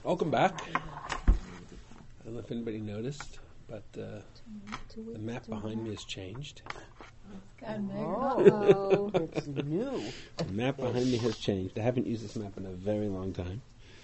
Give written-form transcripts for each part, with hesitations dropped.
Welcome back. I don't know if anybody noticed, but the map behind me has changed. Oh, It's new. The map behind me has changed. I haven't used this map in a very long time.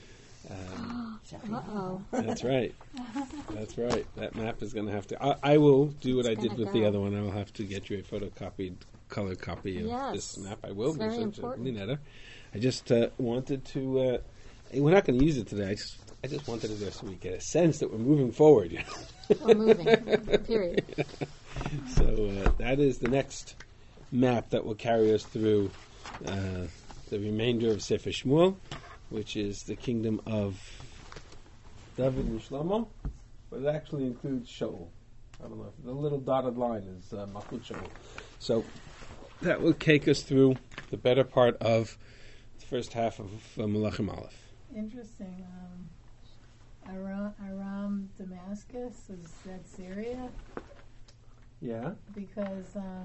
uh-oh. That's right. That's right. That map is going to have to... I will do what I did with the other one. I will have to get you a photocopied, color copy of this map. I will. It's very important. I just wanted to... we're not going to use it today. I just wanted it there so we get a sense that we're moving forward. We're moving, period. So that is the next map that will carry us through the remainder of Sefer Shmuel, which is the kingdom of David and Shlomo, but it actually includes Shaul. I don't know if the little dotted line is Malchut Shaul. So that will take us through the better part of the first half of Melachim Aleph. Interesting. Aram Damascus, is that Syria? Yeah. Because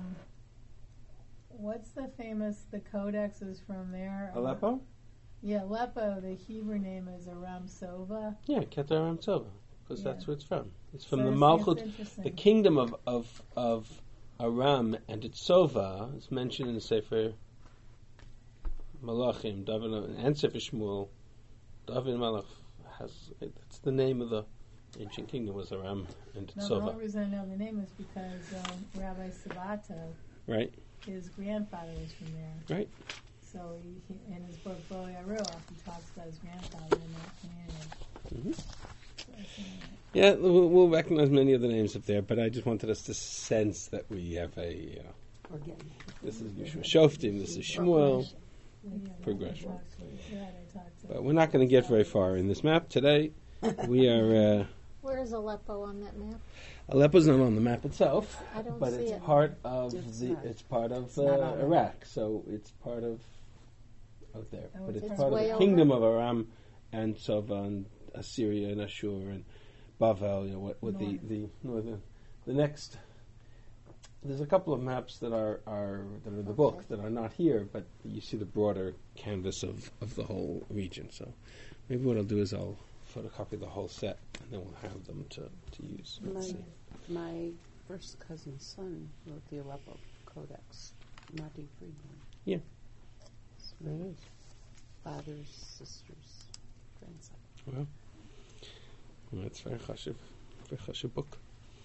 what's the codex is from there? Aleppo? Yeah, Aleppo, the Hebrew name is Aram Sova. Yeah, Keter Aram Sova, because that's where it's from. It's from So the it's Malchut, the kingdom of Aram and its Sova is mentioned in the Sefer Malachim, David and Sefer Shmuel. David Malach that's the name of the ancient kingdom was Aram and its No, Sova. the only reason I know the name is because Rabbi Sabato, Right, his grandfather was from there. right. So he in his book Boy Aruach, he talks about his grandfather in that community. So Yeah, we'll recognize many of the names up there, but I just wanted us to sense that we have a... this is Yeshua Shoftim, this is Shmuel, progression. But we're not going to get very far in this map today. We are... Where is Aleppo on that map? Aleppo's not on the map itself, I don't but see it's it. part of It's not Iraq, so it's part of out there. Oh, But it's it's part of way the over? kingdom of Aram and Sova and Assyria and Ashur and Bavel. What the northern, the next. There's a couple of maps that are in the book that are not here, but you see the broader canvas of the whole region. So maybe what I'll do is I'll photocopy the whole set, and then we'll have them to use. Let's see. My first cousin's son wrote the Aleppo Codex, Mati Friedman. Yeah. So There it is. father's sister's grandson. Well, that's very chashuv book.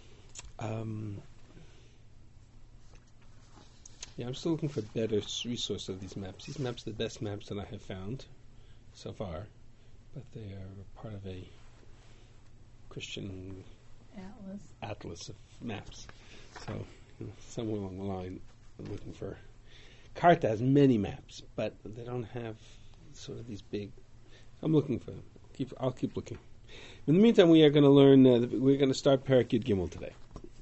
Yeah, I'm still looking for better resource of these maps. These maps are the best maps that I have found so far, but they are part of a Christian atlas of maps. So somewhere along the line, I'm looking for... Carta has many maps, but they don't have sort of these big... I'm looking for them. I'll keep looking. In the meantime, we are going to learn... we're going to start Perek Yud Gimel today.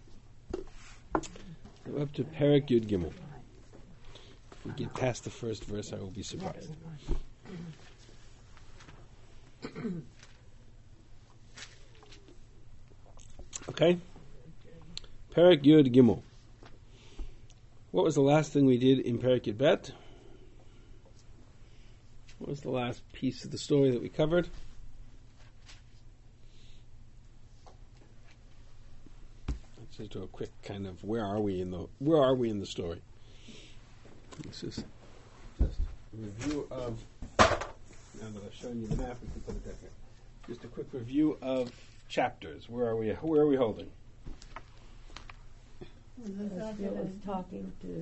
We're up to Perek Yud Gimel. If we get past the first verse, I will be surprised. Okay? Perek Yud Gimel. What was the last thing we did in Perek Yud Bet? What was the last piece of the story that we covered? Let's just do a quick kind of where are we in the story? This is just a review of, now that I've shown you the map, we can put it down here. Just a quick review of chapters. Where are we holding? Was talking to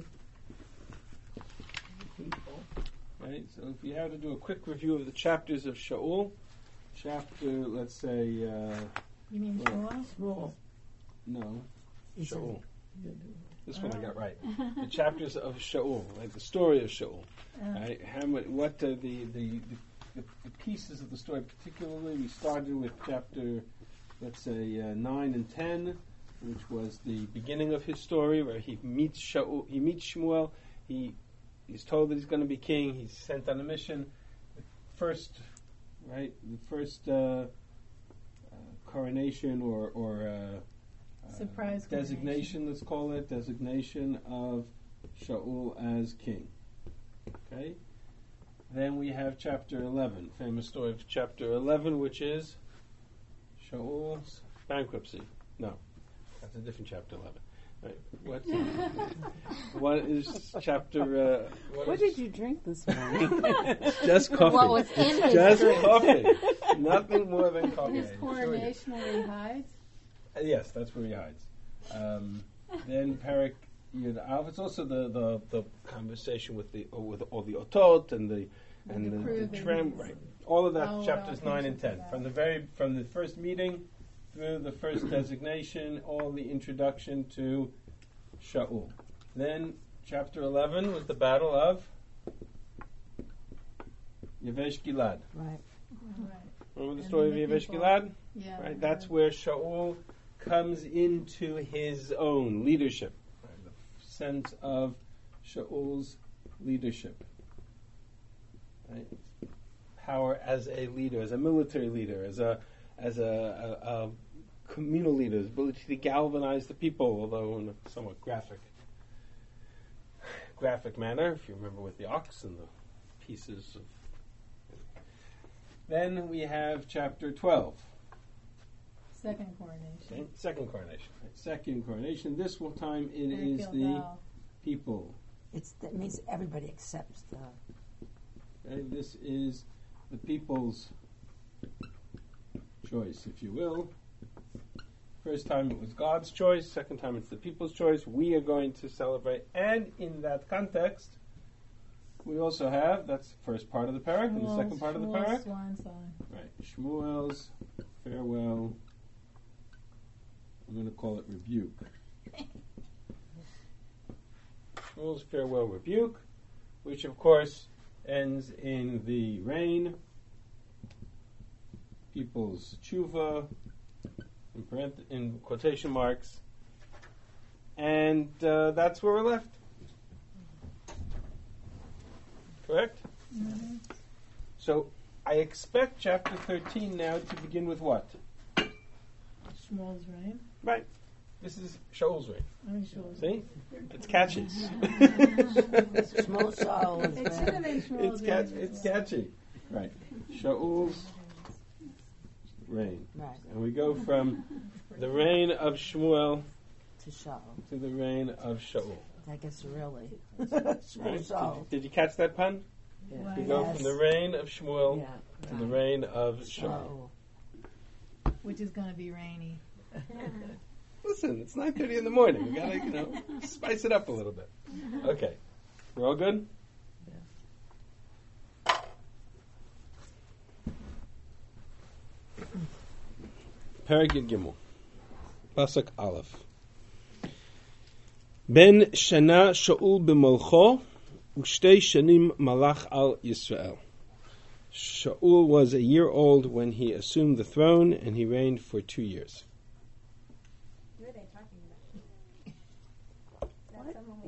people. Right, so if you had to do a quick review of the chapters of Shaul, chapter, let's say, You mean Shmuel? Small. no, Shaul. This one I got right. The chapters of Shaul, like the story of Shaul. Right? What are the pieces of the story? Particularly, we started with chapter, let's say, 9 and 10, which was the beginning of his story, where he meets Shaul, he meets Shmuel. He's told that he's going to be king. He's sent on a mission. The first coronation or Surprise designation, let's call it, designation of Shaul as king. Okay? Then we have chapter 11, famous story of chapter 11, which is Shaul's bankruptcy. No, that's a different chapter 11. Right. What is chapter? What did you drink this morning? Just coffee. What was in his Just drink? coffee. Nothing more than coffee. His coronation where he hides. Yes, that's where he hides. Then Perek Yud Av. It's also the conversation with all the otot and the tram. Right. All of that. Chapters 9 and 10. From the first meeting through the first designation, all the introduction to Shaul. Then chapter 11 was the battle of Yavesh Gilad. Right. Right. Remember the And story the of Yavesh people. Gilad? Yeah. Right. That's where Shaul comes into his own leadership. Right. The sense of Shaul's leadership. Right. Power as a leader, as a military leader, as a communal leader, his ability to galvanize the people, although in a somewhat graphic manner, if you remember with the ox and the pieces of. Then we have chapter 12. Second coronation. Okay, second coronation. Right, second coronation. This time it Perek is Yud the Av. people. That means everybody accepts the. Okay, this is the people's choice, if you will. First time it was God's choice. Second time it's the people's choice. We are going to celebrate. And in that context, we also have, that's the first part of the parak, and the second part of the Shmuel's parak. swan song. Right, Shmuel's farewell. I'm going to call it rebuke. Shmuel's farewell rebuke, which of course ends in the rain, people's tshuva, in quotation marks, and that's where we're left. Correct? Mm-hmm. So I expect chapter 13 now to begin with what? Shmuel's reign. Right. This is Shaul's reign. I mean, Shmuel's. See? It's catchy. Small soul is It should have been Shmuel's reign. It's catchy. Right. Shaul's reign. right And we go from the reign of Shmuel to Shaul. to the reign of Shaul. I guess really. Small Right? soul. Did you catch that pun? Right. We go Yes. from the reign of Shmuel Yeah. to the reign of Shaul. Shaul. Which is going to be rainy. Listen, it's 9:30 in the morning. We gotta, spice it up a little bit. Okay, we're all good. Perek Yud Gimel, Pasuk Aleph. Ben Shana Shaul b'Molcho, Ushtei Shanim Malach al Yisrael. Shaul was a year old when he assumed the throne, and he reigned for 2 years. Who are they talking about?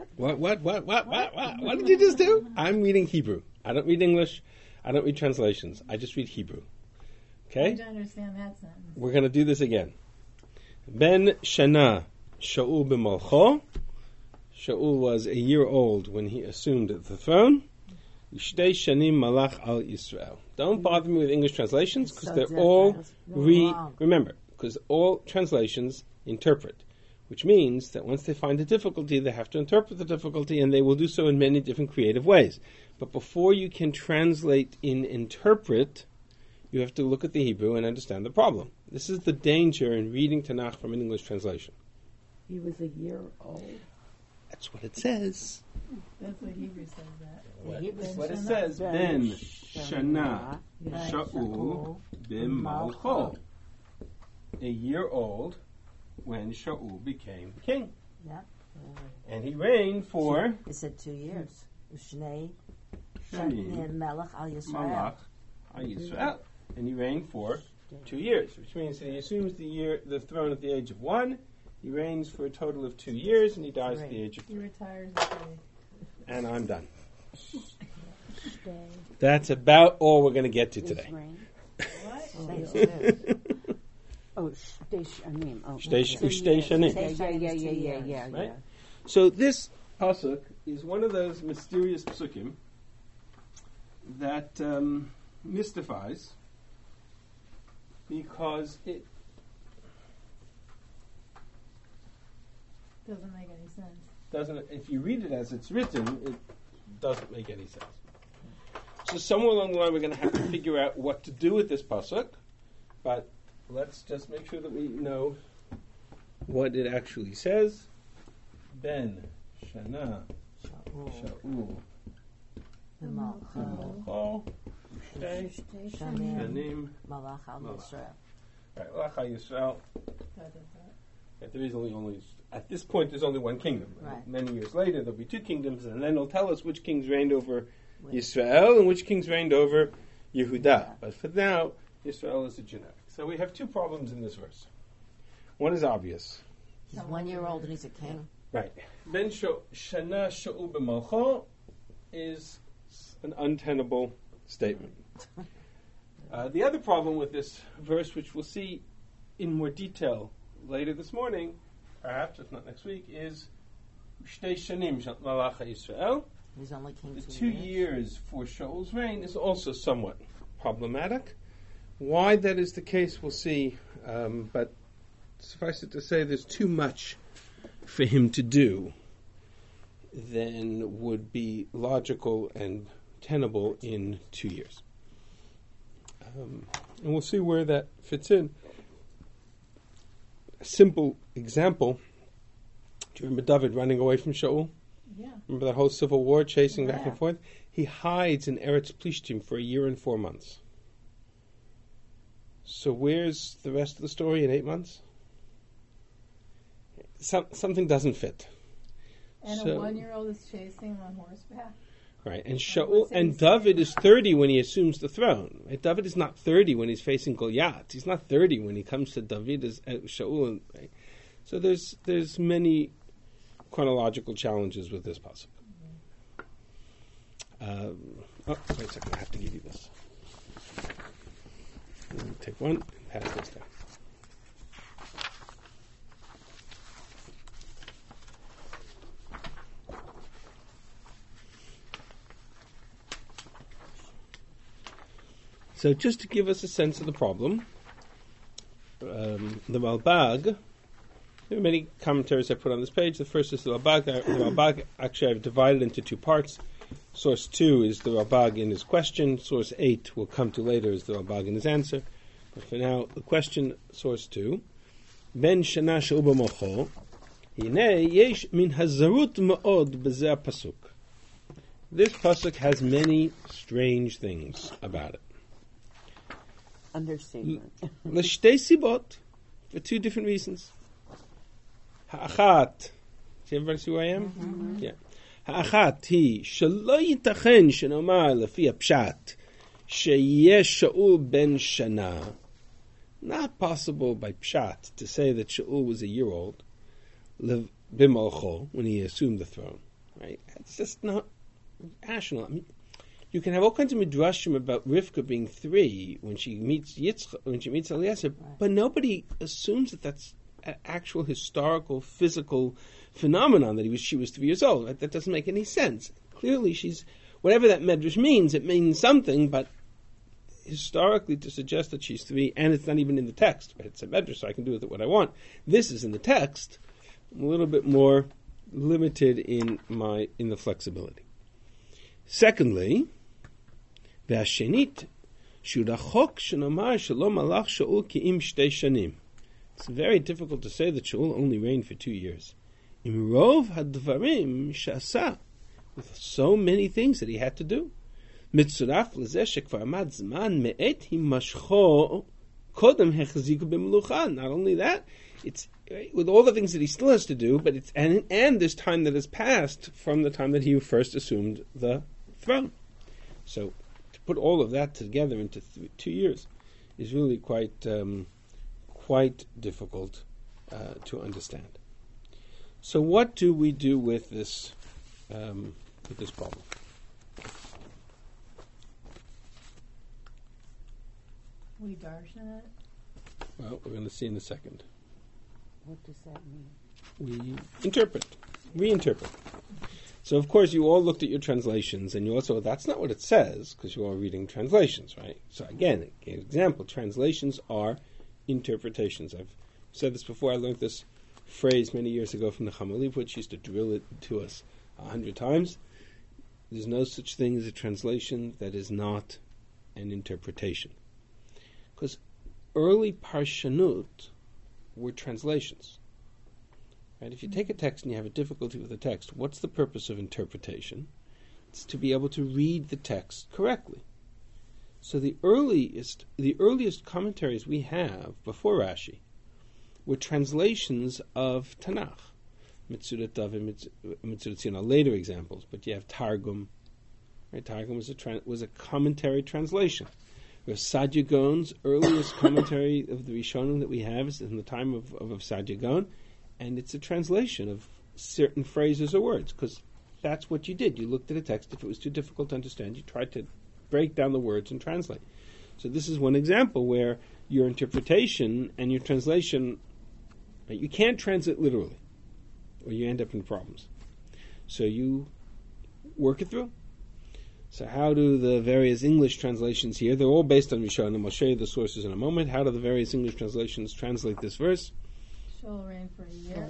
What did you just do? I'm reading Hebrew. I don't read English. I don't read translations. I just read Hebrew. I Okay? don't understand that sentence. We're going to do this again. Ben Shana Shaul b'Molcho. Shaul was a year old when he assumed the throne. Ushtei Shanim Malach al Yisrael. Don't bother me with English translations because So they're different. all It's wrong. remember, because all translations interpret, which means that once they find a difficulty, they have to interpret the difficulty, and they will do so in many different creative ways. But before you can translate in interpret, you have to look at the Hebrew and understand the problem. This is the danger in reading Tanakh from an English translation. He was a year old. That's what it says. That's what Hebrew says that. What it says, Ben Shana Shaul b'Malcho. A year old when Shaul became king. Yeah. And he reigned for He said 2 years. Ushnei Shanim Melech al Yisrael. Malach al-Yisrael. And he reigned for 2 years, which means that he assumes the throne at the age of 1. He reigns for a total of 2 years, and he dies at the age of He 3. retires at 3. And I'm done. That's about all we're going to get to His today. reign. What? Oh, Shtei Shanim. Oh, Ushtei Shanim. Yeah. Right? So this pasuk is one of those mysterious psukim that mystifies because it Doesn't make any sense. doesn't. If you read it as it's written, it doesn't make any sense. So somewhere along the line, we're going to have to figure out what to do with this pasuk. But let's just make sure that we know what it actually says. Ben Shana Sha'ul B'malcho Ushtei Shanim Malach al Yisrael. Right, Malach Yisrael. That. There is only at this point there's only one kingdom. Right. Many years later there'll be two kingdoms, and then it'll tell us which kings reigned over Yisrael and which kings reigned over Yehuda. But for now, Yisrael is a generic. So we have two problems in this verse. One is obvious. He's 1 year old and he's a king. Right. Ben Shana Sha'u B'malcho is an untenable statement. The other problem with this verse, which we'll see in more detail later this morning, perhaps if not next week, is Shtei Shanim Malach Yisrael. He's only king The 2 2 years for Shaul's reign is also somewhat problematic. Why that is the case, we'll see. But suffice it to say, there's too much for him to do than would be logical and tenable in 2 years. And we'll see where that fits in. A simple example. Do you remember David running away from Shaul? Yeah. Remember that whole civil war, chasing back and forth? He hides in Eretz Plishtim for 1 year and 4 months. So where's the rest of the story in 8 months? Something doesn't fit. And a 1-year-old is chasing him on horseback. Right, and Shaul and David is 30 when he assumes the throne. Right? David is not 30 when he's facing Goliath. He's not 30 when he comes to David as Shaul. Right? So there's many chronological challenges with this pasuk. Wait a second, I have to give you this. Take one, pass this down. So just to give us a sense of the problem, the Ralbag, there are many commentaries I put on this page. The first is the Ralbag. The Ralbag, actually I've divided into 2 parts. Source 2 is the Ralbag in his question. Source 8 we'll come to later is the Ralbag in his answer. But for now, the question, source 2, Ben Shana Sha'u B'malcho, Hinei Yesh Min Hazarut Ma'od B'zeh Pasuk. This pasuk has many strange things about it. Understatement. L'shtei sibot, for 2 different reasons. Ha'achat. Does everybody see where I am? Mm-hmm. Yeah. Ha'achat hi shelo yitachen shenomar lefi ha'pshat sheyesh Shaul ben Shana. Not possible by pshat to say that Shaul was 1 year old b'malcho when he assumed the throne. Right? It's just not rational. I mean, you can have all kinds of midrashim about Rivka being 3 when she meets Eliezer, but nobody assumes that that's an actual historical, physical phenomenon that she was 3 years old. That doesn't make any sense. Clearly, she's whatever that medrash means. It means something, but historically, to suggest that she's 3, and it's not even in the text, but it's a medrash, so I can do with it what I want. This is in the text. I'm a little bit more limited in the flexibility. Secondly, V'ashenit, shurachok shenomar shelo malach Shaul ki'im shtei shanim. It's very difficult to say that Shaul only reigned for 2 years. Im rov hadvarim shasa, with so many things that he had to do. Mitzuraf lezeh shekvar amad zman me'et himashcho kodem hechziku b'melucha. Not only that, it's with all the things that he still has to do, but it's and this time that has passed from the time that he first assumed the throne. So to put all of that together into 2 years is really quite difficult to understand. So what do we do with this problem? We darshan it. Well, we're going to see in a second. What does that mean? We reinterpret. So, of course, you all looked at your translations, and you also, that's not what it says, because you're all reading translations, right? So, again, an example, translations are interpretations. I've said this before. I learned this phrase many years ago from the Chama Leibowitz. Used to drill it to us 100 times. There's no such thing as a translation that is not an interpretation. Because early Parshanut were translations. Right? If you take a text and you have a difficulty with the text, what's the purpose of interpretation? It's to be able to read the text correctly. So the earliest commentaries we have before Rashi were translations of Tanakh. Mitzudat Dav and Mitzudat Zion are later examples, but you have Targum. Right? Targum was a commentary translation. Rav Sadia Gaon's earliest commentary of the Rishonim that we have is in the time of Sadia Gaon, and it's a translation of certain phrases or words, because that's what you did. You looked at a text. If it was too difficult to understand, you tried to break down the words and translate. So this is one example where your interpretation and your translation, right, you can't translate literally, or you end up in problems. So you work it through. So how do the various English translations here, they're all based on Rishonim. I'll show you the sources in a moment. How do the various English translations translate this verse? Shaul reigned for a year.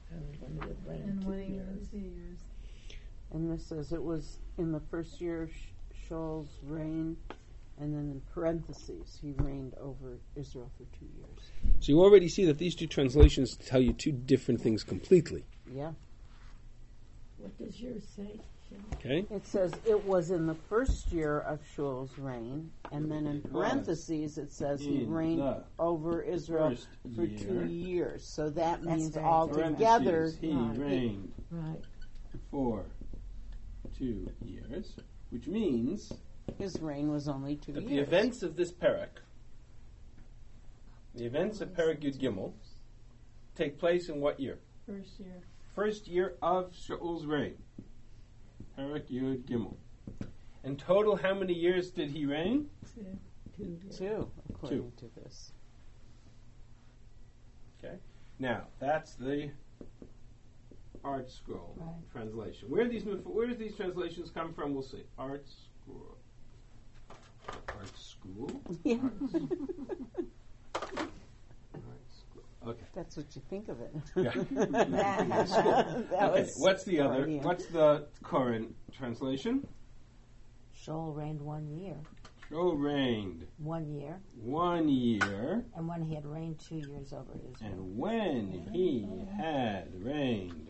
And when he was 2 years. And this says it was in the first year of Shaul's reign, and then in parentheses, he reigned over Israel for 2 years. So you already see that these two translations tell you two different things completely. Yeah. What does yours say? Okay? It says it was in the first year of Shaul's reign, and then in parentheses it says he reigned over Israel for 2 years. So that means altogether he reigned Right. for 2 years, which means his reign was only 2 that years. the events of this parak, the events of Parak Yud Gimel, take place in what year? First year. First year of Shaul's reign. Parak Yud Gimel. In total, how many years did he reign? 2. 2, according to this. Okay. Now, that's the Art Scroll translation. Where do these translations come from? We'll see. Art Scroll. Art School? Yeah. Art Scroll. Okay. That's what you think of it. Yeah. School. Okay. What's the other? What's the current translation? Shaul reigned 1 year. Shaul reigned 1 year. 1 year. And when he had reigned 2 years over Israel. And when he had reigned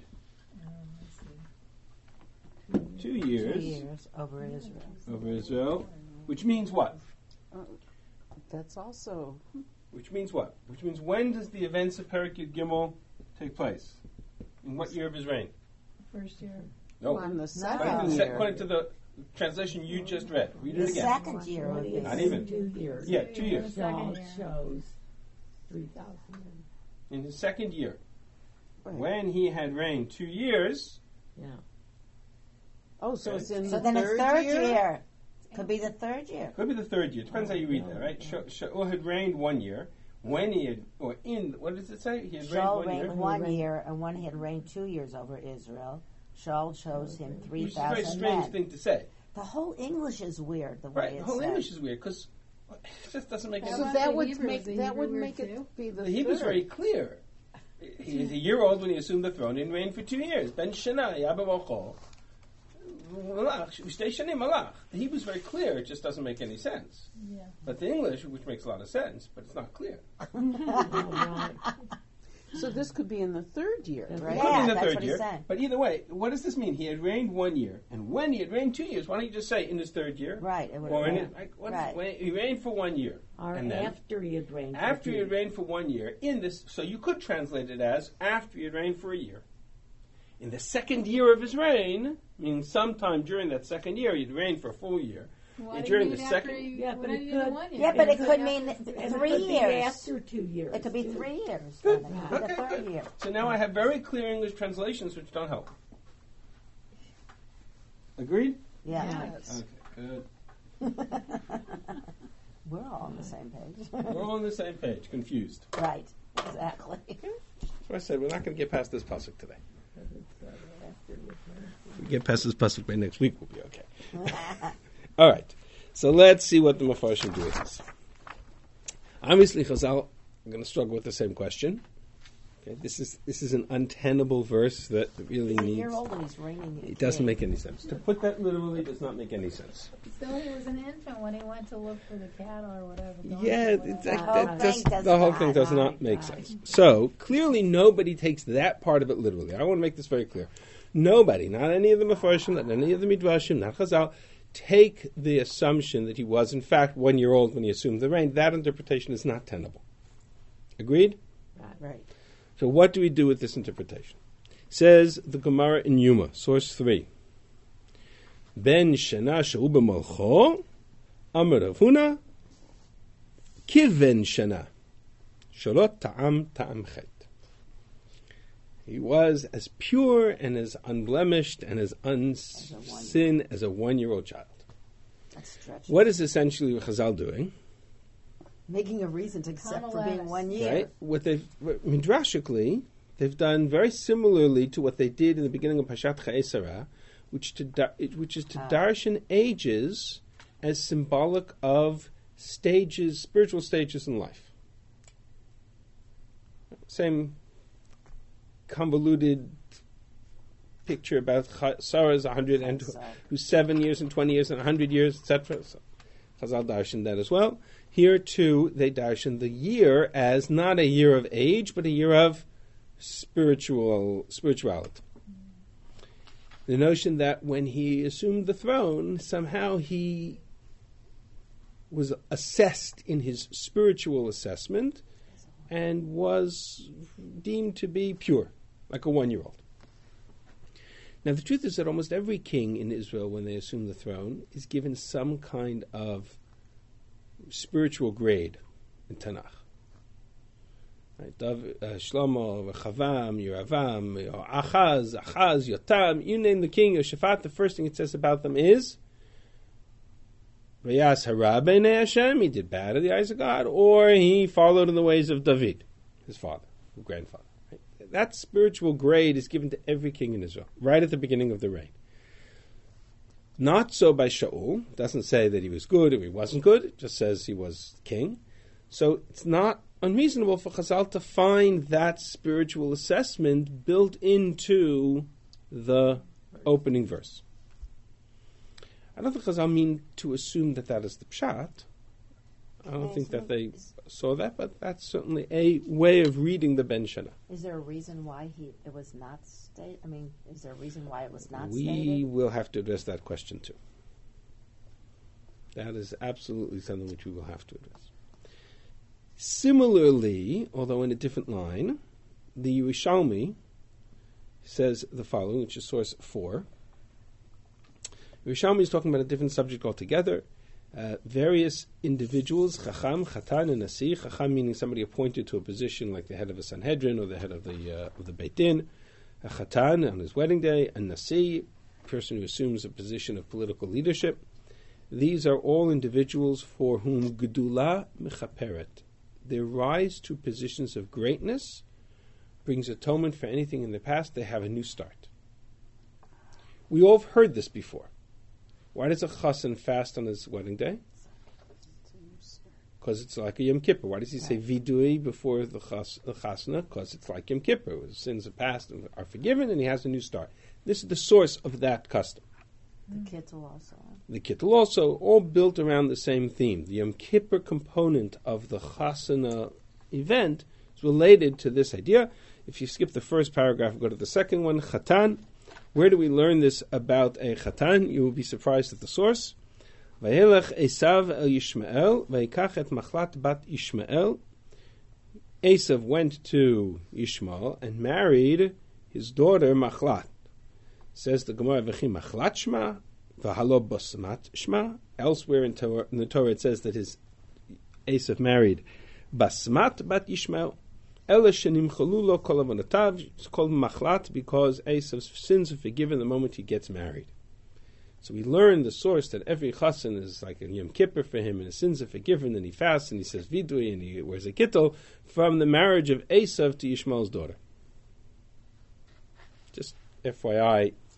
2 years. 2 years over Israel. Over Israel. Which means what? That's also... Which means what? Which means when does the events of Parak Yud Gimel take place? In what year of his reign? First year. No. On the According to the translation you just read. Read it The again. second year of Not Israel. even. 2 years. Yeah, 2 years. Shaul shows 3,000. In his second year. Right. When he had reigned 2 years. Yeah. Oh, so it's in So the then it's third year? year. Could be the third year. Could be the third year. Depends how you read that, right? Shaul had reigned 1 year. When he had, or in, what does it say? He had Shaul reigned 1 year. reigned 1 year, and when he had reigned 2 years over Israel, Shaul chose him Which is a very 3,000 strange men. thing to say. The whole English is weird, the way Right, the it's whole said. English is weird because it just doesn't make any So sense. that would Hebrew, make is the that Hebrew would weird make too? it be the The Hebrew's third. very clear. He was a year old when he assumed the throne and reigned for 2 years. Ben Shana, Yabba Mochol, Malach, Ushtei Shanim Malach. The Hebrew's very clear, it just doesn't make any sense. Yeah. But the English, which makes a lot of sense, but it's not clear. So this could be in the third year, right? It could be in the that's third what he year. said. But either way, what does this mean? He had reigned 1 year, and when he had reigned 2 years, why don't you just say in his third year? Right. It would Or in have it, like, Right. when he reigned for 1 year. Or and then after he had reigned. after he had reigned for 1 year, in this, so you could translate it as after he had reigned for a year. In the second year of his reign, meaning sometime during that second year, he'd reigned for a full year. Why And do during you the mean second- after you, Yeah, but why it do you mean could- 1 year? Yeah, but it Because could after- mean And it 3 could be years. after 2 years. It could be too. 3 years. Good. Then. It could be the third year. So now I have very clear English translations which don't help. Agreed? Yeah. Yes. Okay, good. We're all on the same page. We're all on the same page, confused. Right. Exactly. So I said, we're not going to get past this pasuk today. After he had reigned. get past this pasuk by next week, we'll be okay. All right. So let's see what the Mefarshim do with this. Obviously, Chazal are going to struggle with the same question. Okay, this is an untenable verse that really needs. A year old and he's reigning. It doesn't make any sense. To put that literally does not make any sense. So he was an infant when he went to look for the cattle or whatever. Yeah, the whole thing does not make Right. sense. So clearly, nobody takes that part of it literally. I want to make this very clear. Nobody, not any of the Mefarshim, not any of the Midrashim, not Chazal, take the assumption that he was in fact 1 year old when he assumed the reign. That interpretation is not tenable. Agreed? Right. So what do we do with this interpretation? Says the Gemara in Yuma, source 3. Ben shana she'u b'malcho, amar Rav Huna, kiven shana, shalot ta'am chet. He was as pure and as unblemished and as unsin as a 1 year old child. That's stretching. What is essentially Chazal doing? Making a reason to accept for being Congratulations. 1 year. Right? Midrashically, they've done very similarly to what they did in the beginning of Pashat Cha'esara, which is to darshan ages as symbolic of stages, spiritual stages in life. Same convoluted picture about Sarah's 100 and who's 7 years and 20 years and 100 years, etc. So Chazal darshan that as well. Here too, they darshan the year as not a year of age, but a year of spirituality. The notion that when he assumed the throne, somehow he was assessed in his spiritual assessment and was deemed to be pure, like a 1 year old. Now, the truth is that almost every king in Israel, when they assume the throne, is given some kind of spiritual grade in Tanakh. Right? Shlomo, Rechavam, Yeravam, Achaz, Yotam, you name the king, Yoshaphat, the first thing it says about them is Vayas hara b'nei Hashem, he did bad in the eyes of God, or he followed in the ways of David, his father, his grandfather. Right? That spiritual grade is given to every king in Israel, right at the beginning of the reign. Not so by Shaul. It doesn't say that he was good or he wasn't good. It just says he was king. So it's not unreasonable for Chazal to find that spiritual assessment built into the opening verse. I don't think Chazal mean to assume that that is the pshat. I don't think that they saw that, but that's certainly a way of reading the Ben Shana. Is there a reason why it was not stated? I mean, is there a reason why it was not We stated? will have to address that question too. That is absolutely something which we will have to address. Similarly, although in a different line, the Yerushalmi says the following, which is source 4. Yerushalmi is talking about a different subject altogether. Various individuals, Chacham, Chatan, and Nasi. Chacham meaning somebody appointed to a position like the head of a Sanhedrin or the head of the Beit Din. A Chatan on his wedding day, a Nasi, person who assumes a position of political leadership. These are all individuals for whom Gedula Mechaperet, their rise to positions of greatness, brings atonement for anything in the past. They have a new start. We all have heard this before. Why does a chassan fast on his wedding day? Because it's like a Yom Kippur. Why does he say vidui before the chasana? Because it's like Yom Kippur. His sins of past are forgiven and he has a new start. This is the source of that custom. The Kittel also. The Kittel also, all built around the same theme. The Yom Kippur component of the chasana event is related to this idea. If you skip the first paragraph and go to the second one, Chatan. Where do we learn this about a Chatan? You will be surprised at the source. Vayelech Esav el Yishmael, vayikach et machlat bat Yishmael. Esav went to Yishmael and married his daughter Machlat. Says the Gemara, V'chi Machlat Shma, v'halo Basmat Shma. Elsewhere in the Torah it says that his Esav married Basmat bat Yishmael. It's called Machlat because Esav's sins are forgiven the moment he gets married. So we learn the source that every chassan is like a Yom Kippur for him, and his sins are forgiven, and he fasts, and he says vidui, and he wears a kittel from the marriage of Esav to Yishmael's daughter. Just FYI,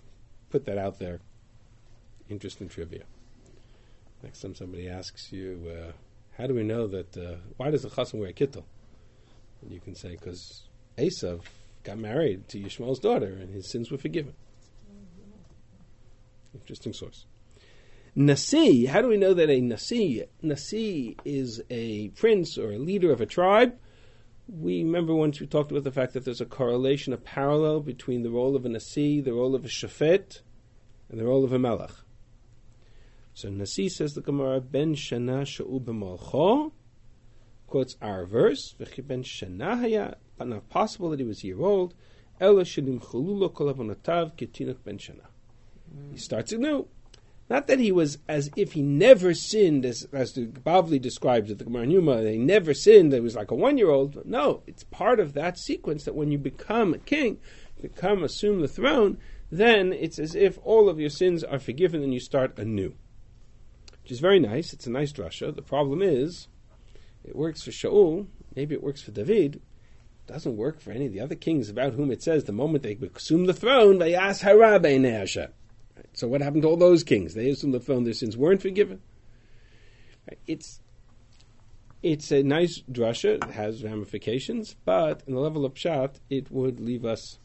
put that out there. Interesting trivia. Next time somebody asks you, how do we know that, why does the chassan wear a kittel? And you can say, because Esav got married to Yishmael's daughter and his sins were forgiven. Interesting source. Nasi, how do we know that a Nasi is a prince or a leader of a tribe? We remember once we talked about the fact that there's a correlation, a parallel between the role of a Nasi, the role of a Shafet, and the role of a Melech. So Nasi, says the Gemara, Ben Shana Sha'u B'Malcho, quotes our verse, V'chi Ben Shana Haya, but not possible that he was a year old, Ela Shenim Chululo Kol Avonatav Ketinuk Ben Shana. He starts anew. Not that he was as if he never sinned, as the Bavli describes it, the Gemara Numa, they never sinned, it was like a 1-year-old. No, it's part of that sequence that when you become a king, assume the throne, then it's as if all of your sins are forgiven and you start anew. Which is very nice, it's a nice drasha. The problem is, it works for Shaul, maybe it works for David, it doesn't work for any of the other kings about whom it says the moment they assume the throne, Vayas hara b'nei Hashem. So what happened to all those kings? They assumed the throne, their sins weren't forgiven. It's a nice drasha, it has ramifications, but in the level of pshat, it would leave us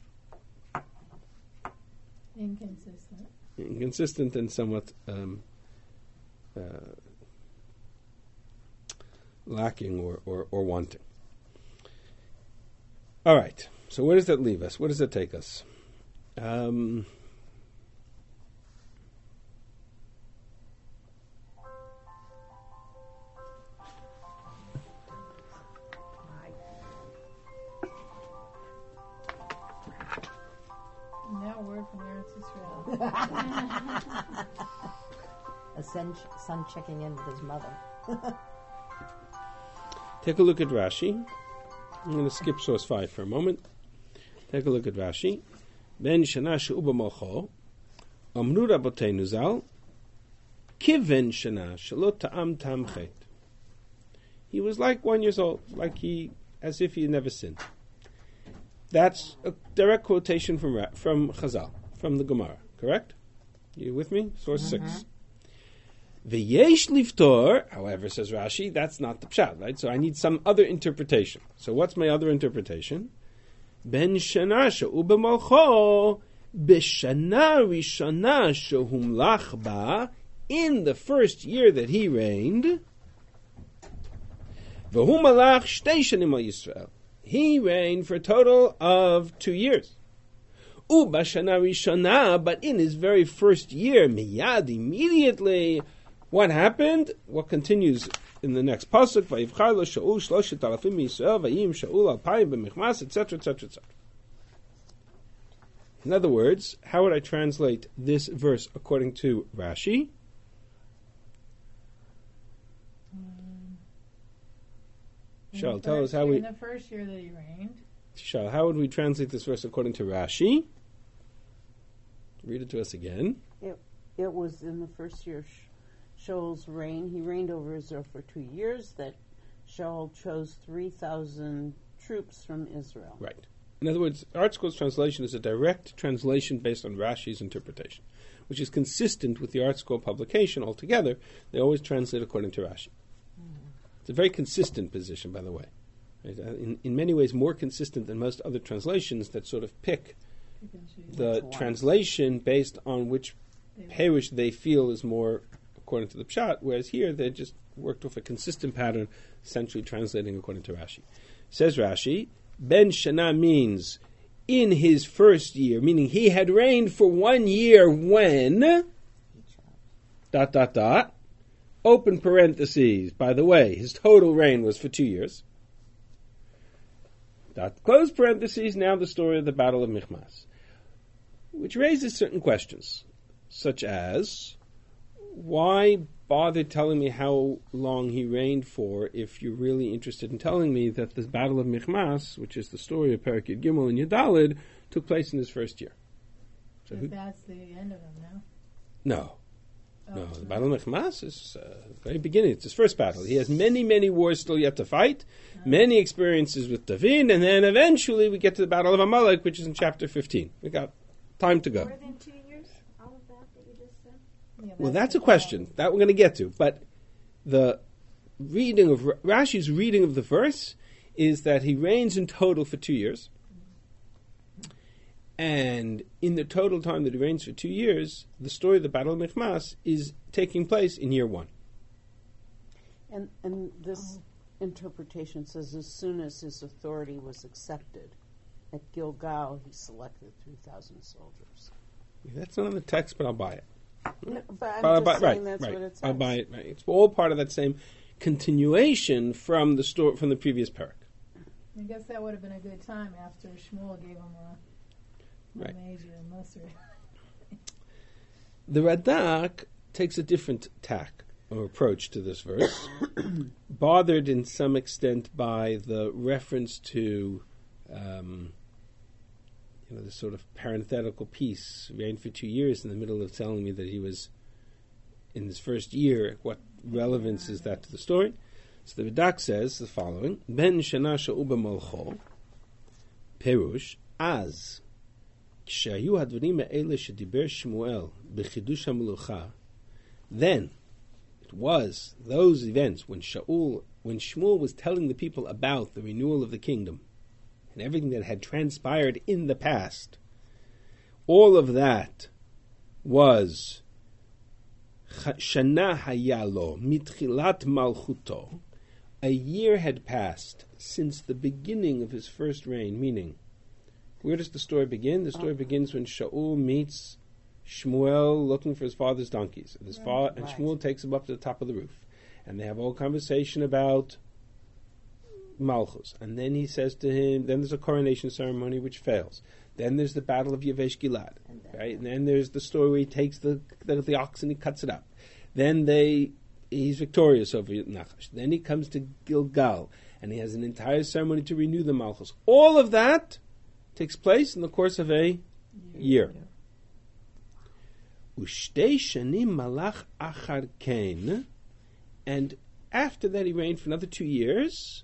inconsistent and somewhat lacking or wanting. All right, so where does that leave us? Where does that take us? Now word from Eretz Yisrael. A son checking in with his mother. Take a look at Rashi. I'm going to skip source 5 for a moment. Take a look at Rashi. Ben shana she'uba malcho, amru rabotenu zal, kiven shana shelot ta'am tamchet. He was like 1 year old, as if he had never sinned. That's a direct quotation from Chazal, from the Gemara, correct? You with me? Source 6. V'yesh liftor, however, says Rashi, that's not the pshat, right? So I need some other interpretation. So what's my other interpretation? Ben shana she'u b'malcho, b'shana rishana she'humlach ba, in the first year that he reigned, v'hu malach shtei shanim al Yisrael. He reigned for a total of 2 years. Bashana rishana, but in his very first year, miyad, immediately, what happened? What continues in the next pasuk? Vayivchar lo Shaul 3,000 Yisrael, vayim Shaul 2,000 b'michmas, etc., etc., etc. In other words, how would I translate this verse according to Rashi? Shal, tell us how we... In the first year that he reigned. Shal, how would we translate this verse according to Rashi? Read it to us again. It was in the first year of Shaul's reign. He reigned over Israel for 2 years that Shaul chose 3,000 troops from Israel. Right. In other words, ArtScroll's translation is a direct translation based on Rashi's interpretation, which is consistent with the ArtScroll publication altogether. They always translate according to Rashi. It's a very consistent position, by the way. In many ways, more consistent than most other translations that sort of pick the translation based on which Perush they feel is more according to the Pshat, whereas here they just worked off a consistent pattern, essentially translating according to Rashi. Says Rashi, Ben Shana means in his first year, meaning he had reigned for 1 year when... ... Open parentheses. By the way, his total reign was for 2 years. Close parentheses. Now the story of the Battle of Michmas, which raises certain questions, such as, why bother telling me how long he reigned for if you're really interested in telling me that the Battle of Michmas, which is the story of Perek Yud Gimel and Yudalid, took place in his first year? So that's the end of him now? No. No, the Battle of Michmas is the very beginning. It's his first battle. He has many, many wars still yet to fight, many experiences with David, and then eventually we get to the Battle of Amalek, which is in chapter 15. We got time to go. More than 2 years Well, that's a question that we're going to get to. But the reading of Rashi's reading of the verse is that he reigns in total for 2 years. And in the total time that he reigns for 2 years, the story of the Battle of Michmas is taking place in year 1. And this interpretation says as soon as his authority was accepted, at Gilgal he selected 3,000 soldiers. That's not in the text, but I'll buy it. No, but I'm just saying that's what it says. I'll buy it. Right. It's all part of that same continuation from the story from the previous parak. I guess that would have been a good time after Shmuel gave him a major Musar. The Radak takes a different tack or approach to this verse, bothered in some extent by the reference to this sort of parenthetical piece, reigned for 2 years, in the middle of telling me that he was in his first year. What relevance is that to the story? So the Radak says the following: Ben shana she'u b'malcho, perush az kshayu hadvarim ha'ele shediber Shmuel b'chidush ha'melucha. Then it was those events when Shmuel was telling the people about the renewal of the kingdom and everything that had transpired in the past. All of that was Shana hayalo mitchilat malchuto. A year had passed since the beginning of his first reign, meaning, where does the story begin? The story begins when Shaul meets Shmuel looking for his father's donkeys. And Shmuel takes him up to the top of the roof. And they have a whole conversation about Malchus. And then he says to him, then there's a coronation ceremony which fails. Then there's the battle of Yavesh Gilad. Right? And then there's the story where he takes the ox and he cuts it up. Then he's victorious over Nachash. Then he comes to Gilgal. And he has an entire ceremony to renew the Malchus. All of that takes place in the course of a year. Ushtei shanim malach achar kein, and after that he reigned for another 2 years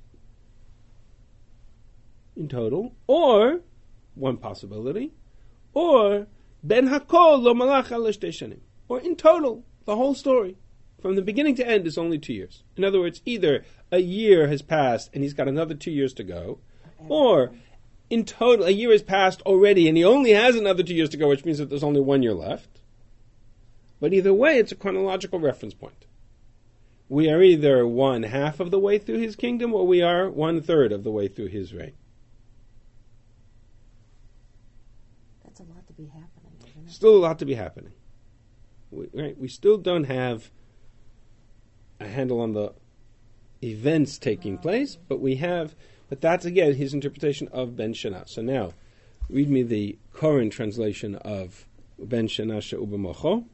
in total, or one possibility, or ben hakol lo malach al shtei shanim, or in total the whole story from the beginning to end is only 2 years. In other words, either a year has passed and he's got another 2 years to go, or in total a year has passed already and he only has another 2 years to go, which means that there's only 1 year left. But either way, it's a chronological reference point. We are either 1/2 of the way through his kingdom, or we are 1/3 of the way through his reign. That's a lot to be happening, isn't it? Still a lot to be happening. We still don't have a handle on the events taking place, but that's again his interpretation of Ben Shana. So now, read me the current translation of Ben Shana she'u b'malcho.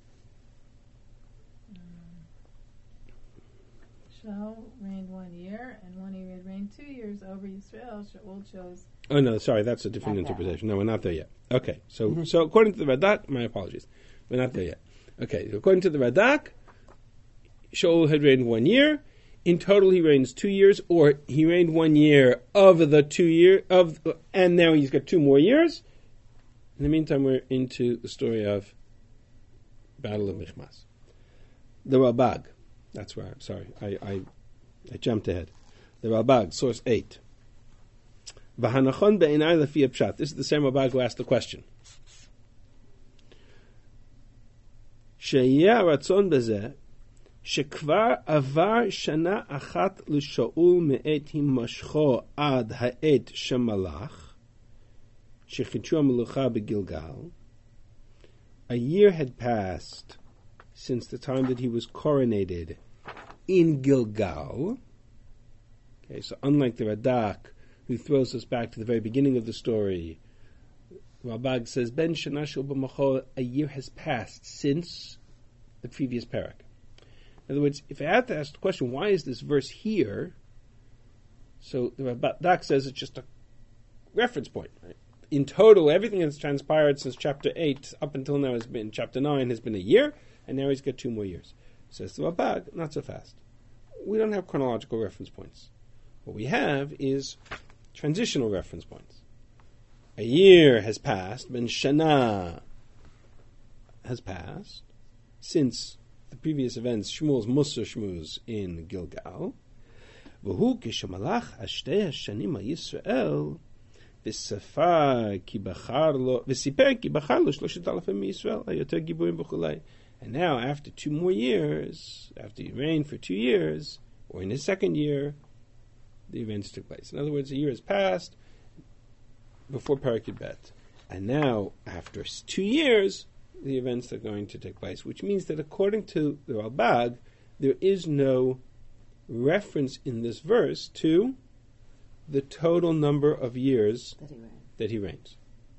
Shaul reigned 1 year, and when he had reigned 2 years over Yisrael, Shaul chose... Oh, no, sorry, that's a different interpretation. No, we're not there yet. Okay, so according to the Radak, my apologies, we're not there yet. Okay, according to the Radak, Shaul had reigned 1 year. In total, he reigns 2 years, or he reigned 1 year of the 2 year and now he's got 2 more years. In the meantime, we're into the story of Battle of Michmas. The Ralbag. That's where I'm sorry. I jumped ahead. The Ralbag, source 8. V'hanachon be'inai lefi pshat. This is the same Ralbag who asked the question. Sheyeh ratzon bezeh shekvar avar shana achat l'shaul me'et himashcho ad ha'et shemalach shechichu ha'melucha beGilgal. A year had passed since the time that he was coronated in Gilgal. Okay, so unlike the Radak, who throws us back to the very beginning of the story, Ralbag says, Ben Shana she'u b'malcho, a year has passed since the previous parak. In other words, if I had to ask the question, why is this verse here? So the Radak says it's just a reference point, right? In total, everything that's transpired since chapter 8 up until now chapter 9 has been a year, and now he's got 2 more years. Says the Ralbag, not so fast. We don't have chronological reference points. What we have is transitional reference points. A year has passed, Ben Shana has passed, since the previous events, Shmuel's Musar Shmuz in Gilgal. V'hu kishamalach ashtei hashanim ha'Yisrael v'safar ki bachar lo v'siper ki bachar lo 3,000 miYisrael hayoter giburim v'chulei. And now, after 2 more years, after he reigned for 2 years, or in his second year, the events took place. In other words, a year has passed before Perek Yud Bet. And now, after 2 years, the events are going to take place, which means that according to the Ralbag, there is no reference in this verse to the total number of years that he reigns.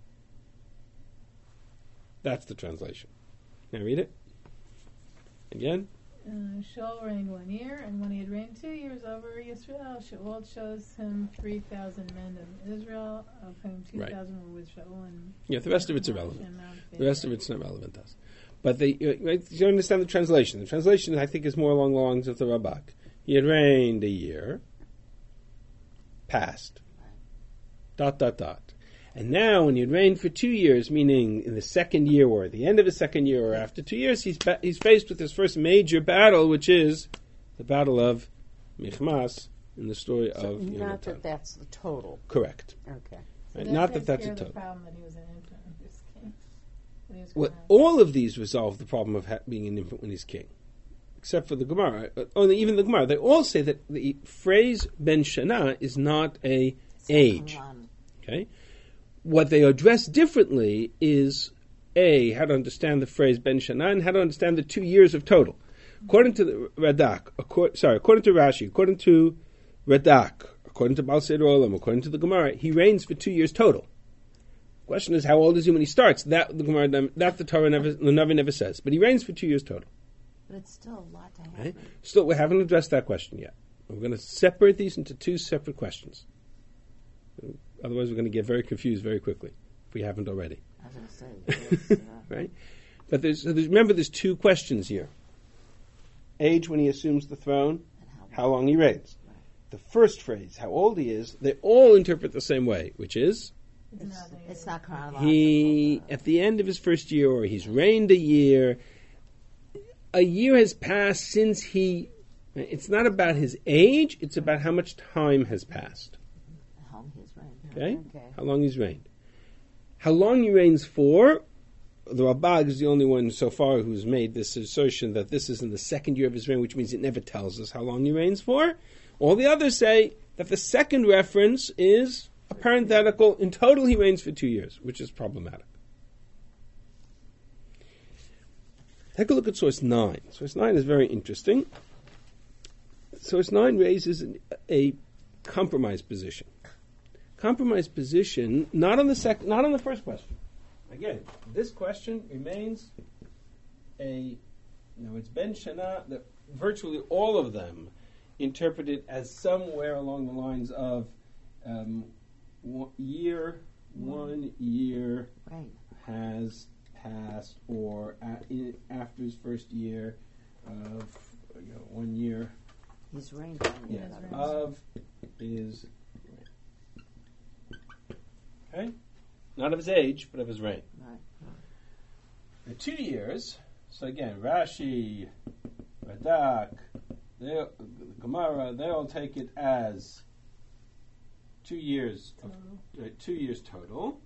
That's the translation. Now read it. Again. Shaul reigned 1 year, and when he had reigned 2 years over Yisrael, Shaul chose him 3,000 men of Israel, of whom 2,000 were with Shaul. And the rest of it's irrelevant. The rest of it's not relevant to us. But you understand the translation. The translation, I think, is more along the lines of the Rabbak. He had reigned a year, passed, ... And now, when he had reigned for 2 years, meaning in the second year or at the end of his second year or after 2 years, he's faced with his first major battle, which is the battle of Michmas in the story of Yonatan. Not that that's the total. Correct. Okay. Right? Not that that's a total. The problem that he was an infant when he was king. Well, all of these resolve the problem of being an infant when he's king, except for the Gemara. Even the Gemara, they all say that the phrase Ben Shana is not a age. Okay. What they address differently is how to understand the phrase Ben Shana and how to understand the 2 years of total. According to the Radak, according to Rashi, according to Radak, according to Baal Seder Olam, according to the Gemara, he reigns for 2 years total. The question is, how old is he when he starts? That the Gemara, that the Torah the Navi never says. But he reigns for 2 years total. But it's still a lot to happen. Okay? Still, we haven't addressed that question yet. We're going to separate these into 2 separate questions. Otherwise, we're going to get very confused very quickly, if we haven't already. I was going to say, right? But remember, there's 2 questions here. Age when he assumes the throne, how long he reigns. Right. The first phrase, how old he is, they all interpret the same way, which is... It's not chronological. He, at the end of his first year, or he's reigned a year has passed since he... It's not about his age, it's about how much time has passed. Okay? How long he's reigned. How long he reigns for, the Rabbag is the only one so far who's made this assertion that this is in the second year of his reign, which means it never tells us how long he reigns for. All the others say that the second reference is a parenthetical. In total, he reigns for 2 years, which is problematic. Take a look at source 9. Source 9 is very interesting. Source 9 raises a compromise position. Compromise position, not on the first question. Again, this question remains it's Ben Shana, that virtually all of them interpret it as somewhere along the lines of 1 year has passed, or after his first year of 1 year. He's reigned. Of his. Okay? Not of his age, but of his reign. Right. The 2 years, so again, Rashi, Radak, the Gemara, they all take it as 2 years total. 2 years total.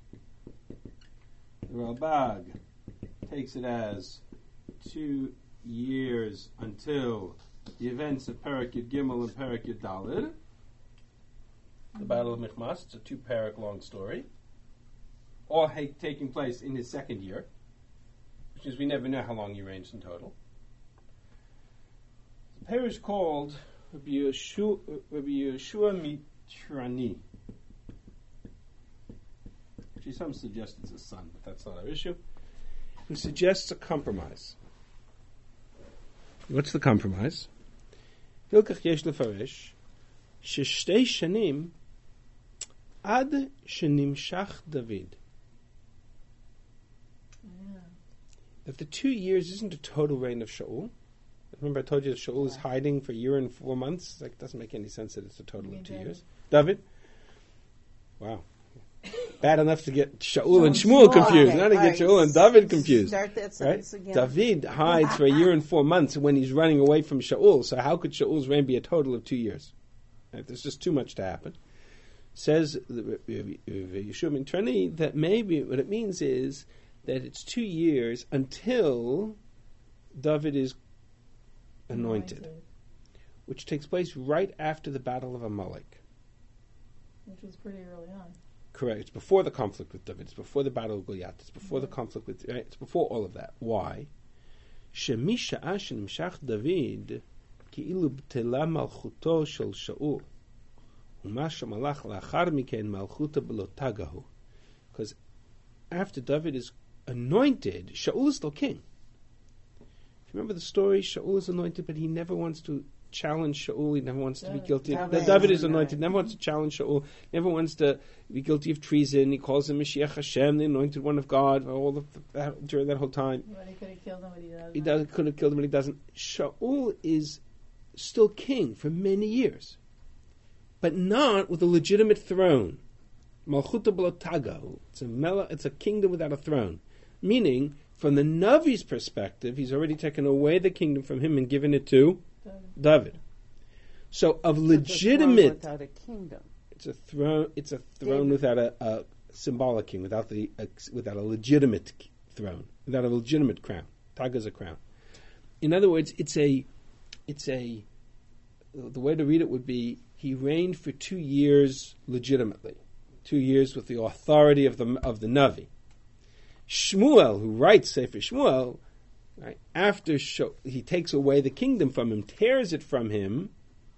The Ralbag takes it as 2 years until the events of Perek Yud Gimel and Perek Yud Daled. The Battle of Michmas, it's a 2-parak long story, all taking place in his second year, which is we never know how long he reigns in total. The parish called Rabbi Yeshua Mitrani. Actually, some suggest it's his son, but that's not our issue. Who suggests a compromise. What's the compromise? Hilkach yesh lefarish sheshtei shanim ad shenimshach David. That the 2 years isn't a total reign of Shaul. Remember I told you that Shaul is hiding for a year and 4 months? It doesn't make any sense that it's a total of 2 years. David? Wow. bad enough to get Shaul and Shmuel confused, Okay, not to all get right. Shaul and David confused. Start that sentence Right? again. David hides for a year and 4 months when he's running away from Shaul. So how could Shaul's reign be a total of 2 years? Right? There's just too much to happen. Says Yeshua ben Trani that maybe what it means is that it's 2 years until David is anointed, which takes place right after the Battle of Amalek. Which was pretty early on. Correct. It's before the conflict with David. It's before the Battle of Goliath. It's before the conflict with. Right? It's before all of that. Why? Shemisha'a shenimshach David כאילו בטלה מלכותו של שאול ומה שמלך לאחר מכן מלכותו בלא תגהו. Because after David is anointed, Shaul is still king. If you remember the story, Shaul is anointed, but he never wants to challenge Shaul. He never wants to be guilty. David is anointed, never wants to challenge Shaul, never wants to be guilty of treason. He calls him Mashiach Hashem, the anointed one of God, during that whole time. But he could have killed him, but he doesn't. He could have killed him, but he doesn't. Shaul is still king for many years, but not with a legitimate throne. Malchuta b'lo tagahu. It's a kingdom without a throne. Meaning, from the Navi's perspective, he's already taken away the kingdom from him and given it to David. So, of legitimate, without a kingdom. it's a throne. It's a throne without a symbolic king, without a legitimate throne, without a legitimate crown. Tag is a crown. In other words, the way to read it would be he reigned for 2 years legitimately, 2 years with the authority of the Navi. Shmuel, who writes Sefer Shmuel, right, after he takes away the kingdom from him, tears it from him,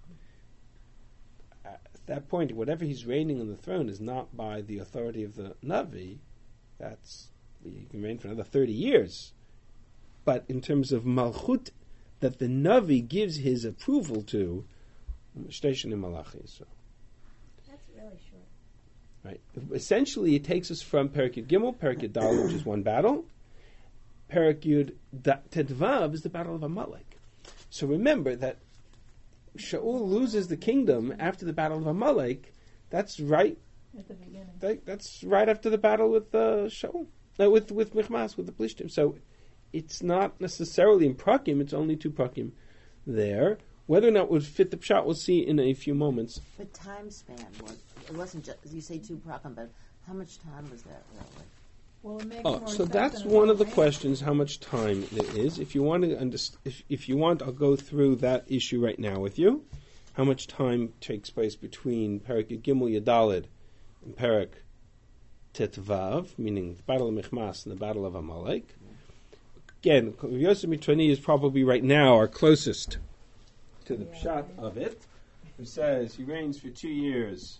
at that point, whatever he's reigning on the throne is not by the authority of the Navi. He can reign for another 30 years. But in terms of Malchut, that the Navi gives his approval to, Station in Malachi. So. That's really short. Right. Essentially, it takes us from Perek Yud Gimel, Perek Yud Daled, which is one battle. Perek Yud Tedvav is the battle of Amalek. So remember that Shaul loses the kingdom after the battle of Amalek. That's right. At the beginning. That's right after the battle with Shaul, with Michmas, with the Plishtim. So it's not necessarily in Prakim. It's only 2 Prakim there. Whether or not it would fit the pshat, we'll see in a few moments. But time span, it wasn't just, you say 2 prakim, but how much time was that really? Well, it makes more So sense that's than one of the right? questions, how much time there is. If you want to if you want, I'll go through that issue right now with you. How much time takes place between Perek Yud Gimel Yadalid and Perek Tetvav, meaning the Battle of Michmas and the Battle of Amalek. Again, Yosef Mitrani is probably right now our closest to the pshat of it, who says he reigns for 2 years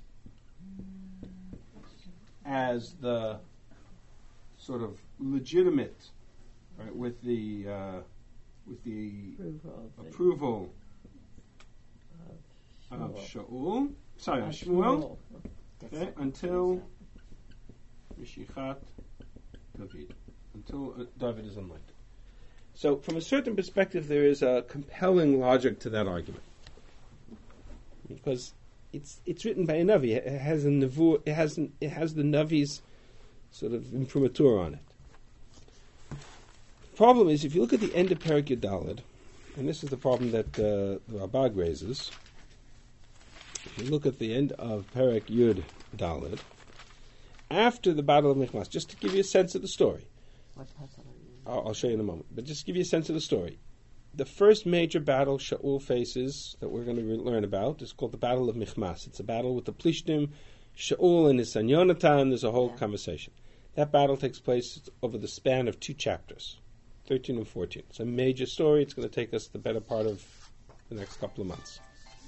as the sort of legitimate, right, with the approval of Shmuel, okay, until Mishichat David, until David is anointed. So, from a certain perspective, there is a compelling logic to that argument, because it's written by a Navi. It has a nevu. It has the Navi's sort of imprimatur on it. The problem is, if you look at the end of Perek Yud Daled, and this is the problem that the Rabag raises. If you look at the end of Perek Yud Daled, after the Battle of Michmas, just to give you a sense of the story. What puzzle are you? I'll show you in a moment. But just to give you a sense of the story. The first major battle Shaul faces that we're going to learn about is called the Battle of Michmas. It's a battle with the Plishtim, Shaul and his son Yonatan. There's a whole conversation. That battle takes place over the span of 2 chapters, 13 and 14. It's a major story. It's going to take us the better part of the next couple of months.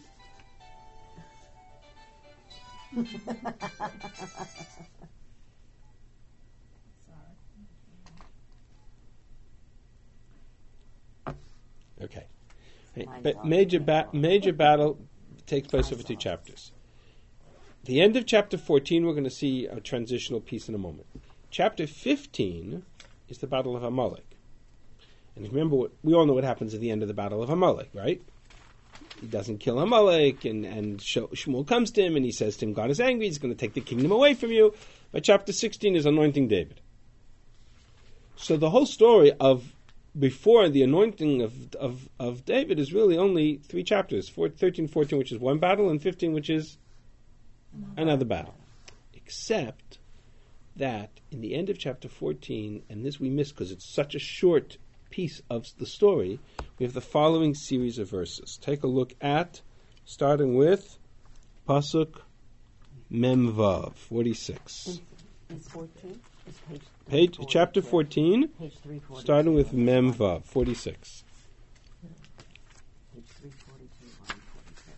Okay. But major battle takes place over 2 chapters. The end of chapter 14, we're going to see a transitional piece in a moment. Chapter 15 is the Battle of Amalek. And remember, we all know what happens at the end of the Battle of Amalek, right? he doesn't kill Amalek, and Shmuel comes to him and he says to him, God is angry, he's going to take the kingdom away from you. But chapter 16 is anointing David. So the whole story of before the anointing of David is really only 3 chapters, 13, 14, which is one battle, and 15, which is another battle. Except that in the end of chapter 14, and this we miss because it's such a short piece of the story, we have the following series of verses. Take a look at, starting with Pasuk Mem Vav, 46. It's 14? It's Page chapter 14, page 342. starting with Mem Vav, 46. Page 342, line 46.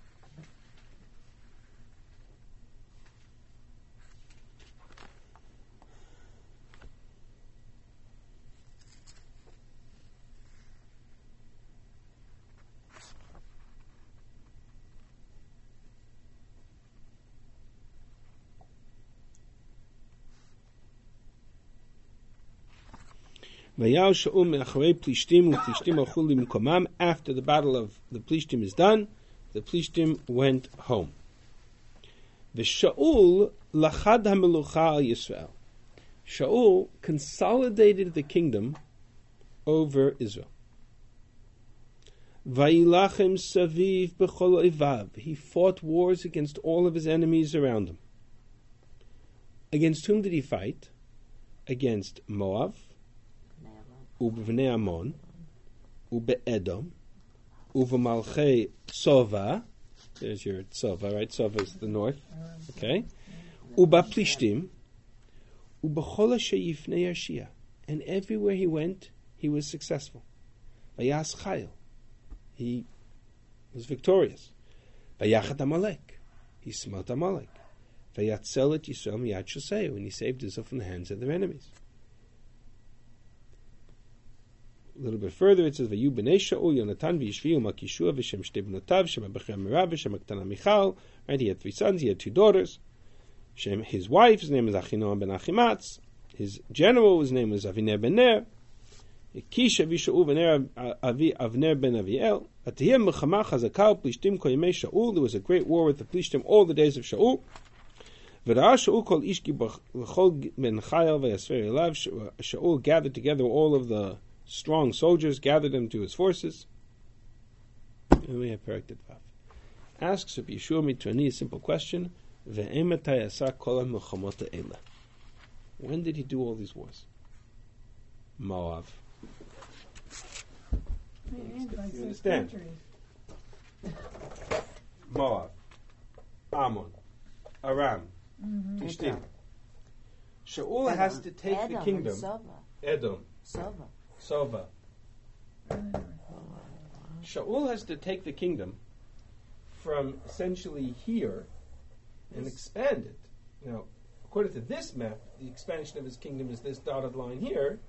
After the battle of the Plishtim is done, the Plishtim went home. Shaul lachad hamelucha al Yisrael. Shaul consolidated the kingdom over Israel. Vayilachem saviv b'chol oivav. He fought wars against all of his enemies around him. Against whom did he fight? Against Moab, Ubevnei Ammon, Ube-Edom, Uve-Malchei Sova. There's your Sova, right? Sova is the north. Okay. Uba-Plishtim, Ube-Chol Sheyifnei Yashia. And everywhere he went, he was successful. Vayas Chayil. He was victorious. Vayachat Amalek. He smote Amalek. Vayatzel et Yisrael miyad Shoseu. And he saved Israel from the hands of their enemies. A little bit further, it says, "Vayu b'nei Shaul, Yonatan v'Yishvi u'Malkishua v'Shem shtei bnotav, Shem ha'becher Merav v'Shem ha'ktana Michal." Right, he had 3 sons, he had 2 daughters. Shem, his wife, his name is Achinoam ben Achimatz. His general, his name was Avner ben Ner. Kisha v'Shaul v'Ner Avner ben Aviel. Atiyem milchama chazaka u'Plishtim kol yemei Shaul. There was a great war with the Plishtim all the days of Shaul. V'ra'a Shaul kol ishki b'chol ben Chayil v'yasfer elav. Shaul gathered together all of the strong soldiers, gathered them to his forces. And we have Perek Vav. Asks Rabbi Yeshua Mitrani a simple question: when did he do all these wars? Moab. Like You understand? Moab, Ammon, Aram, Plishtim. Shaul has to take the kingdom. Edom. Sova. Shaul has to take the kingdom from essentially here and expand it. Now, according to this map, the expansion of his kingdom is this dotted line here.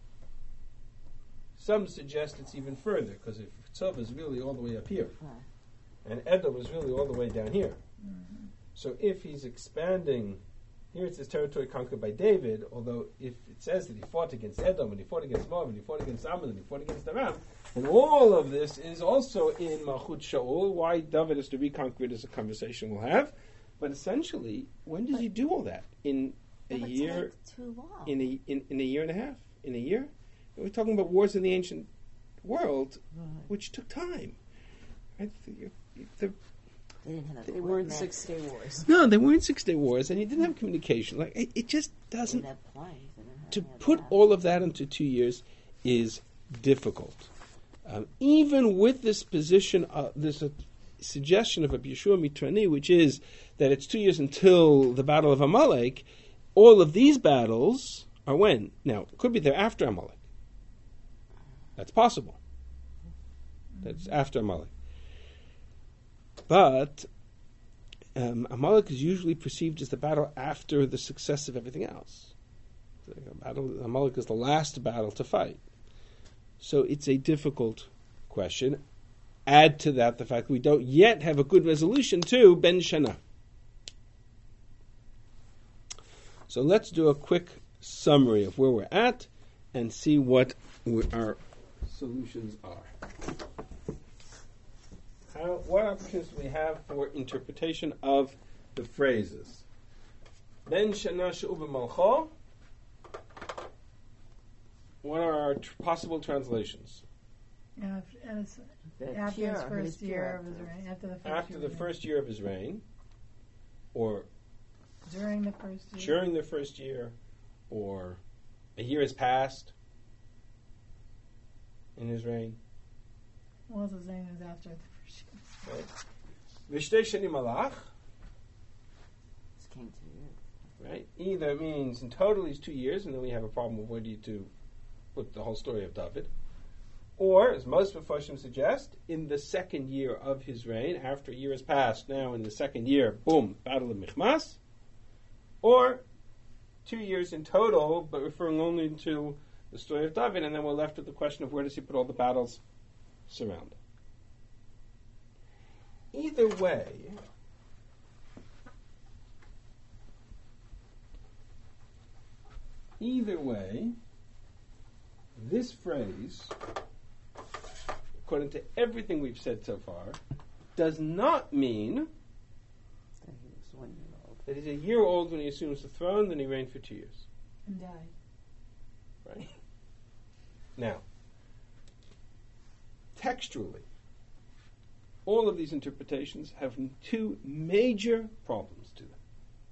Some suggest it's even further, because if Sova is really all the way up here, and Edom is really all the way down here. So if he's expanding, here it's his territory conquered by David, although if it says that he fought against Edom, and he fought against Moab, and he fought against Ammon, and he fought against Aram, and all of this is also in Malchut Shaul. Why David is to reconquer it is a conversation we'll have. But essentially, when does he do all that? In a year? Too long. In a year and a half? In a year? We're talking about wars in the ancient world, which took time. Right? They weren't 6-day wars. No, they weren't 6-day wars, and he didn't have communication. Like it just doesn't. They didn't have planes. They didn't have To any of put that. all of that into 2 years is difficult. Even with this position, there's a suggestion of a Yeshua Mitrani, which is that it's 2 years until the battle of Amalek. All of these battles are when? Now, it could be they're after Amalek. That's possible. That's after Amalek. But Amalek is usually perceived as the battle after the success of everything else. Amalek is the last battle to fight. So it's a difficult question. Add to that the fact that we don't yet have a good resolution to Ben Shana. So let's do a quick summary of where we're at and see what our solutions are. What opportunities do we have for interpretation of the phrases? Ben Shana She'u B'Malcho. What are our possible translations? After his first year of his reign. After the first year of his reign, or during the first year. During the first year, or a year has passed in his reign. Well, his reign is after the first year. Right. Vishtei Shani Malach. This came 2 years. Right. Either means in total he's 2 years, and then we have a problem of where do you to put the whole story of David. Or, as most Mefarshim suggest, in the second year of his reign, after a year has passed, now in the second year, boom, Battle of Michmas. Or 2 years in total, but referring only to the story of David, and then we're left with the question of where does he put all the battles surrounded. Either way, this phrase, according to everything we've said so far, does not mean That he was 1 year old. that he's a year old when he assumes the throne, then he reigned for 2 years. And died. Right? Now, textually, all of these interpretations have two major problems to them.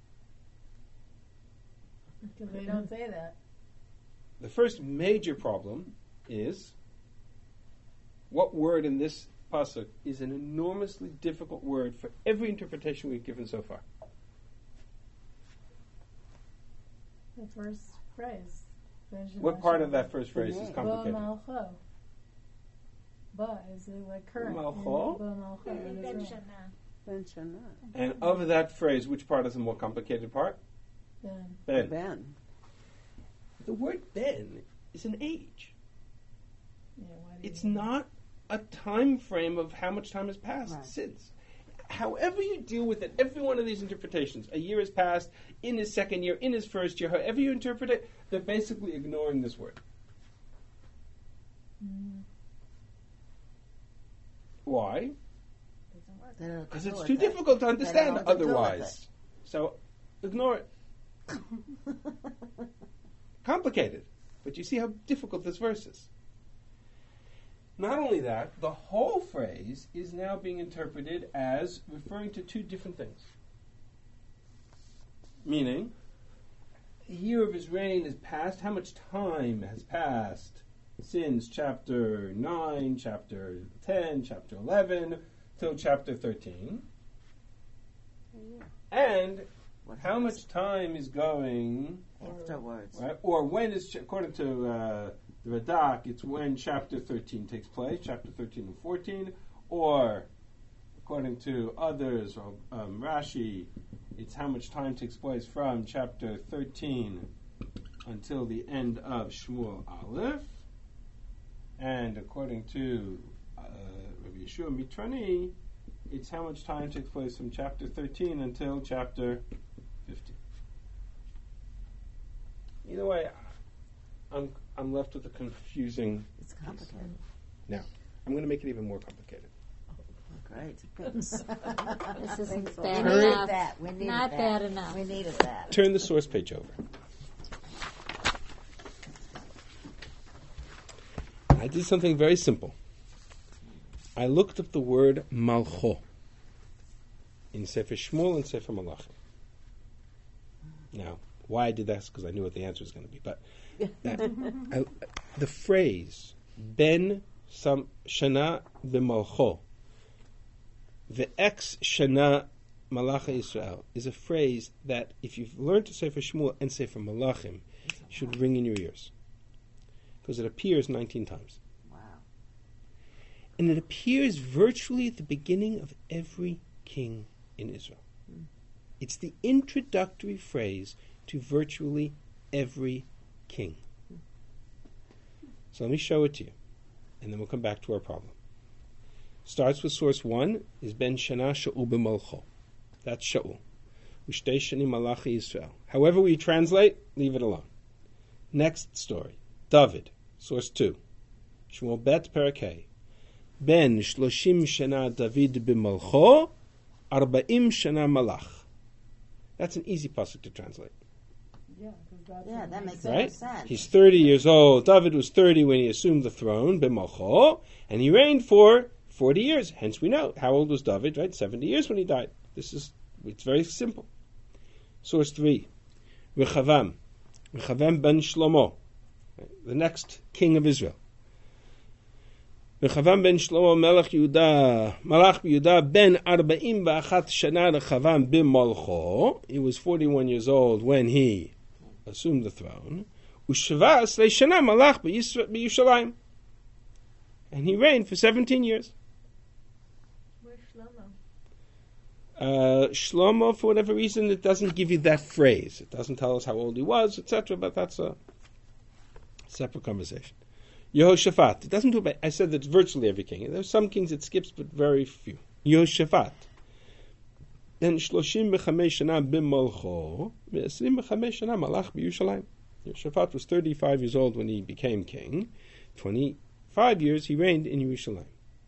Because they don't say that. The first major problem is what word in this pasuk is an enormously difficult word for every interpretation we've given so far. The first phrase. What part of that first phrase is name. complicated? Ba malcho. Ba is like current. Malcho? Ba malcho. that is Ben right. Shana. Ben Shana. And of that phrase, which part is the more complicated part? Ben. Ben. Ben. The word ben is an age. Yeah, why do It's you- not a time frame of how much time has passed Right. since. However you deal with it, every one of these interpretations, a year has passed, in his second year, in his first year, however you interpret it, they're basically ignoring this word. Mm. Why? They don't Because do it's it too that- difficult to they understand don't do it otherwise. So ignore it. Complicated. But you see how difficult this verse is. Not only that, the whole phrase is now being interpreted as referring to two different things. Meaning, a year of his reign is past. How much time has passed since chapter 9, chapter 10, chapter 11, till chapter 13? And how much time is going, afterwards? right? Or when is, according to the Radak, it's when chapter 13 takes place, chapter 13 and 14, or according to others, or Rashi, it's how much time takes place from chapter 13 until the end of Shmuel Aleph, and according to Rabbi Yeshua Mitrani, it's how much time takes place from chapter 13 until chapter 15. Either way, I'm left with a confusing. It's complicated. Now, I'm going to make it even more complicated. Great. This isn't We bad needed enough. that. We needed Not that. bad enough. We needed that. Turn the source page over. I did something very simple. I looked up the word malcho in Sefer Shmuel and Sefer Malachim. Now, why I did that is because I knew what the answer was going to be. But the phrase ben shana b'malcho, the ex shana malacha Yisrael, is a phrase that if you've learned to Sefer Shmuel and Sefer Malachim, should ring in your ears. Because it appears 19 times. Wow. And it appears virtually at the beginning of every king in Israel. It's the introductory phrase to virtually every king. So let me show it to you, and then we'll come back to our problem. Starts with source 1, is Ben Shana Sha'u B'Malcho. That's Sha'u. Ushtei Shani Malachi Yisrael. However we translate, leave it alone. Next story. David, source 2. Shmuel Bet Perakei. Ben shloshim shana David b'malcho, arba'im shana malach. That's an easy pasuk to translate. Yeah, that makes Right? sense. He's 30 years old. David was 30 when he assumed the throne, b'malcho, and he reigned for 40 years. Hence we know. How old was David, right? 70 years when he died. It's very simple. Source 3. Rechavam ben Shlomo, the next king of Israel. Rechavam ben Shlomo melech Yehuda, malach Yehuda ben 41 shana Rechavam b'malcho. He was 41 years old when he assumed the throne. Ushvas leishana malach b'Yushalayim. And he reigned for 17 years. Where's Shlomo? Shlomo, for whatever reason, it doesn't give you that phrase. It doesn't tell us how old he was, etc., but that's a separate conversation. Yehoshaphat. It doesn't do about, I said that virtually every king. There's some kings it skips, but very few. Yehoshaphat. Then 35 shana b'malcho, 25 shana malach b'Yushalayim. Yehoshaphat was 35 years old when he became king. 25 years he reigned in Yerushalayim.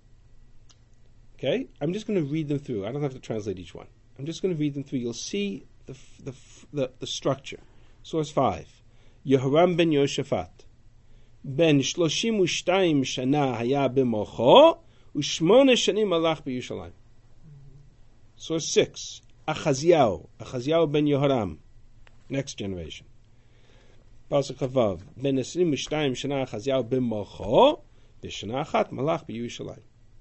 Okay? I'm just going to read them through. I don't have to translate each one. I'm just going to read them through. You'll see the structure. Source 5. Yehoram ben Yehoshaphat. Ben 32 shana haya b'malcho, u'shmona shanim malach b'Yushalayim. Source 6. Achaziyahu ben Yehoram. Next generation. Pasuk Chavav. Ben 22 shana Achaziyahu b'malcho, v'shana achat malach b'Yushalayim.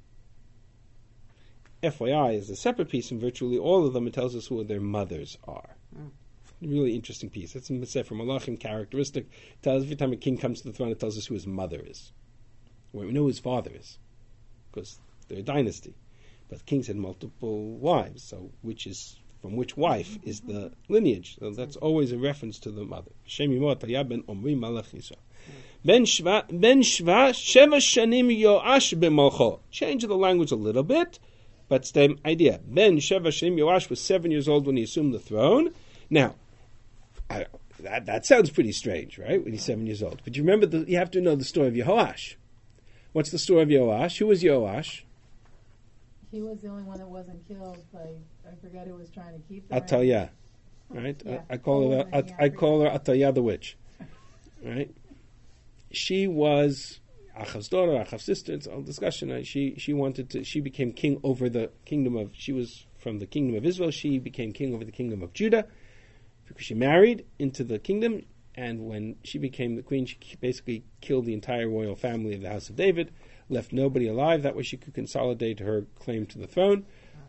FYI is a separate piece, and virtually all of them it tells us who their mothers are. Really interesting piece. It's a Sefer Malachim characteristic. It tells every time a king comes to the throne, it tells us who his mother is. Well, we know who his father is, because they're a dynasty. But kings had multiple wives, so from which wife is the lineage? So that's always a reference to the mother. Shem Yimot Haya ben Omri Malach Yisrael. Ben Shva Sheva Shanim Yoash b'malcho. Change the language a little bit, but same idea. Ben Sheva Shanim Yoash was 7 years old when he assumed the throne. Now, that sounds pretty strange, right? When he's 7 years old. But you remember, you have to know the story of Yehoash. What's the story of Yehoash? Who was Yehoash? He was the only one that wasn't killed by, I forgot who was trying to keep the Atalya, right? Yeah. I call her Atalya the witch, right? She was Achav's daughter, Achav's sister. It's all discussion. She became king over the kingdom of. She was from the kingdom of Israel. She became king over the kingdom of Judah because she married into the kingdom. And when she became the queen, she basically killed the entire royal family of the house of David, left nobody alive. That way she could consolidate her claim to the throne.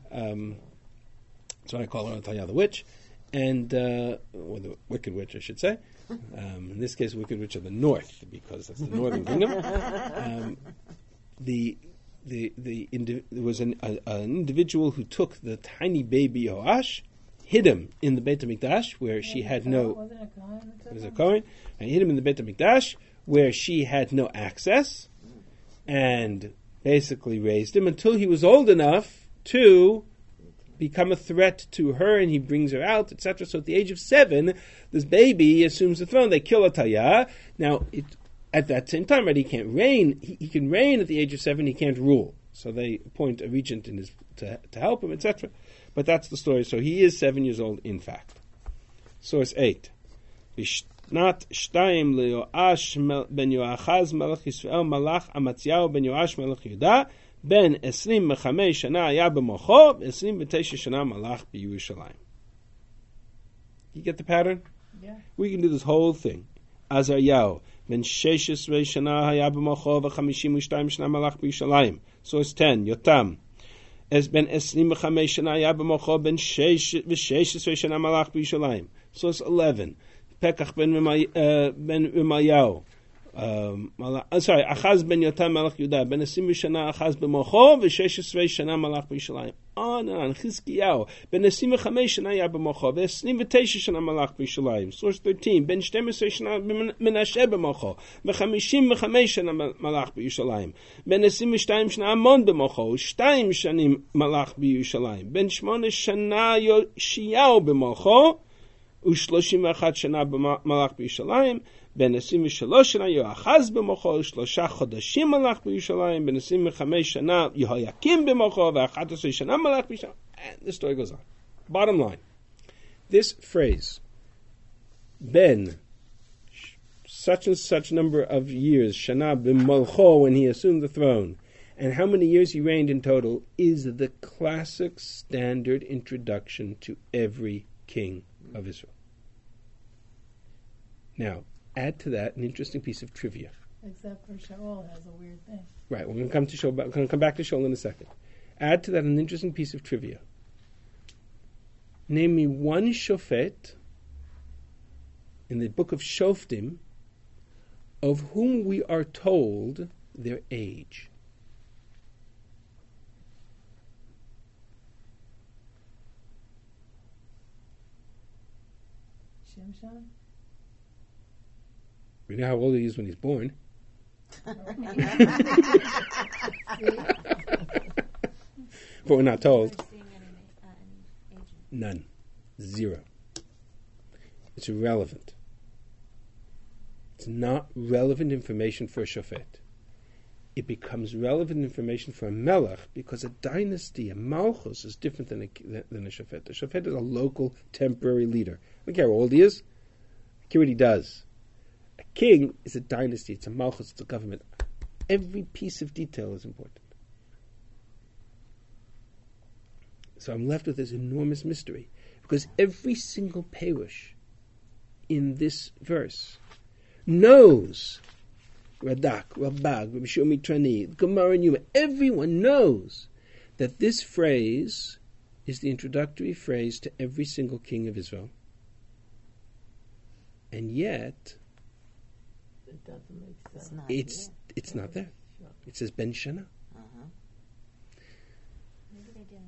So I call her Atalya the witch, or the wicked witch, I should say. In this case, the wicked witch of the north, because that's the northern kingdom. There was an individual who took the tiny baby Yoash, hid him in the Beit HaMikdash, where she had no... Wasn't it a Kohen? It was a Kohen. And hid him in the Beit HaMikdash, where she had no access, and basically raised him until he was old enough to become a threat to her, and he brings her out, etc. So at the age of 7, this baby assumes the throne. They kill Atalya. Now, at that same time, right, he can't reign. He can reign at the age of 7. He can't rule. So they appoint a regent to help him, etc. But that's the story. So he is 7 years old, in fact. Source 8. Bishnat Shtayim leYoash ben Yoachaz melech Yisrael malach Amatziyahu ben Yoash melech Yehuda ben 25 shana haya b'malcho, 29 shana malach b'Yerushalayim. You get the pattern? Yeah. We can do this whole thing. Azaryahu ben 16 shana haya b'malcho ו52 shana malach b'Yerushalayim. Source 10. Yotam es ben 25 shana haya b'malcho ben 16 shana malach b'Yerushalayim. Source 11. Pekach ben Remayahu. Achaz ben Yotam Malach Yehuda ben 20 shana Achaz b'malcho ו16 shana malach b'Yerushalayim. On and on. Chizkiyahu ben 25 shana haya b'malcho ו29 shana malach b'Yerushalayim. Source 13. Ben 12 shana Menashe b'malcho ו55 shana malach b'Yerushalayim. Ben 22 shana Amon b'malcho ו2 shanim malach b'Yerushalayim. Ben 8 shana Yoshiyahu b'malcho ו-31 shana malach b'Yerushalayim, ben 23 shana Yoachaz b'mocho, 3 chodashim malach b'Yerushalayim, ben 25 shana Yehoyakim b'mocho, ו-11 shana malach b'Yerushalayim. And the story goes on. Bottom line, this phrase, ben such and such number of years, shana b'molcho, when he assumed the throne, and how many years he reigned in total, is the classic standard introduction to every king of Israel. Now, add to that an interesting piece of trivia. Except for Shaul has a weird thing. Right, we're going to come to Shaul. We're going to come back to Shaul in a second. Add to that an interesting piece of trivia. Name me one shofet in the book of Shoftim of whom we are told their age. Shimshon? We know how old he is when he's born. But we're not told. None. 0. It's irrelevant. It's not relevant information for a shofet. It becomes relevant information for a melech because a dynasty, a malchus, is different than a shofet. A shofet is a local, temporary leader. I don't care how old he is. I care what he does. A king is a dynasty. It's a malchus. It's a government. Every piece of detail is important. So I'm left with this enormous mystery because every single perush in this verse knows, Radak, Rabag, Rabbi Shlomo Mitrani, Gemara and Yuma, everyone knows that this phrase is the introductory phrase to every single king of Israel. And yet, It doesn't make sense. it's not there. It says Ben Shana. Maybe they didn't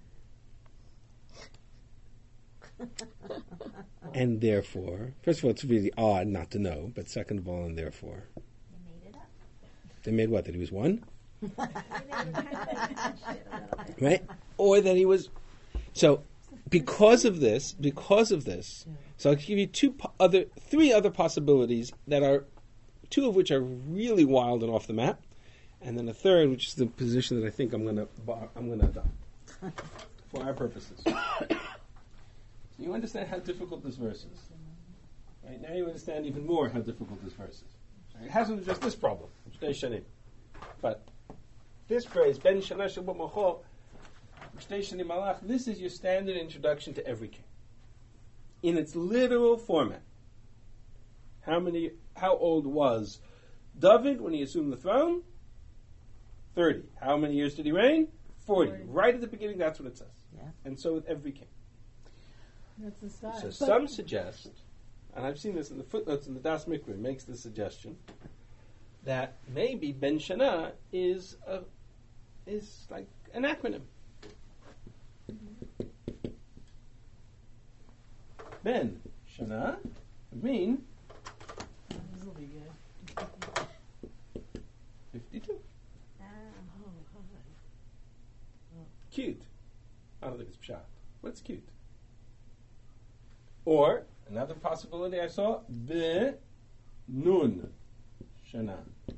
know. And therefore, first of all, it's really odd not to know, but second of all, and therefore, They made it up. they made what? That he was one? Maybe they kind of changed it a little bit. Right? Or that he was. So, because of this, so I'll give you three other possibilities that are, 2 of which are really wild and off the map, and then a third, which is the position that I think I'm going to adopt for our purposes. You understand how difficult this verse is. Right? Now you understand even more how difficult this verse is. Right? It hasn't addressed this problem, but this phrase, Ben Shana Shabbat Mocho, Malach, this is your standard introduction to every king. In its literal format. How old was David when he assumed the throne? 30. How many years did he reign? 40. Right at the beginning, that's what it says. Yeah. And so with every king. That's the style. So some suggest, and I've seen this in the footnotes in the Das Mikra, makes the suggestion that maybe Ben Shana is like an acronym. Ben Shana would mean This will be good. 52. Ah, Cute. I don't think it's pshat. What's cute? Or, another possibility I saw, Be Nun Shana.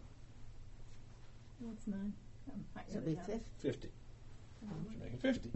What's 9? So it'll be 50. 50. Should make it 50.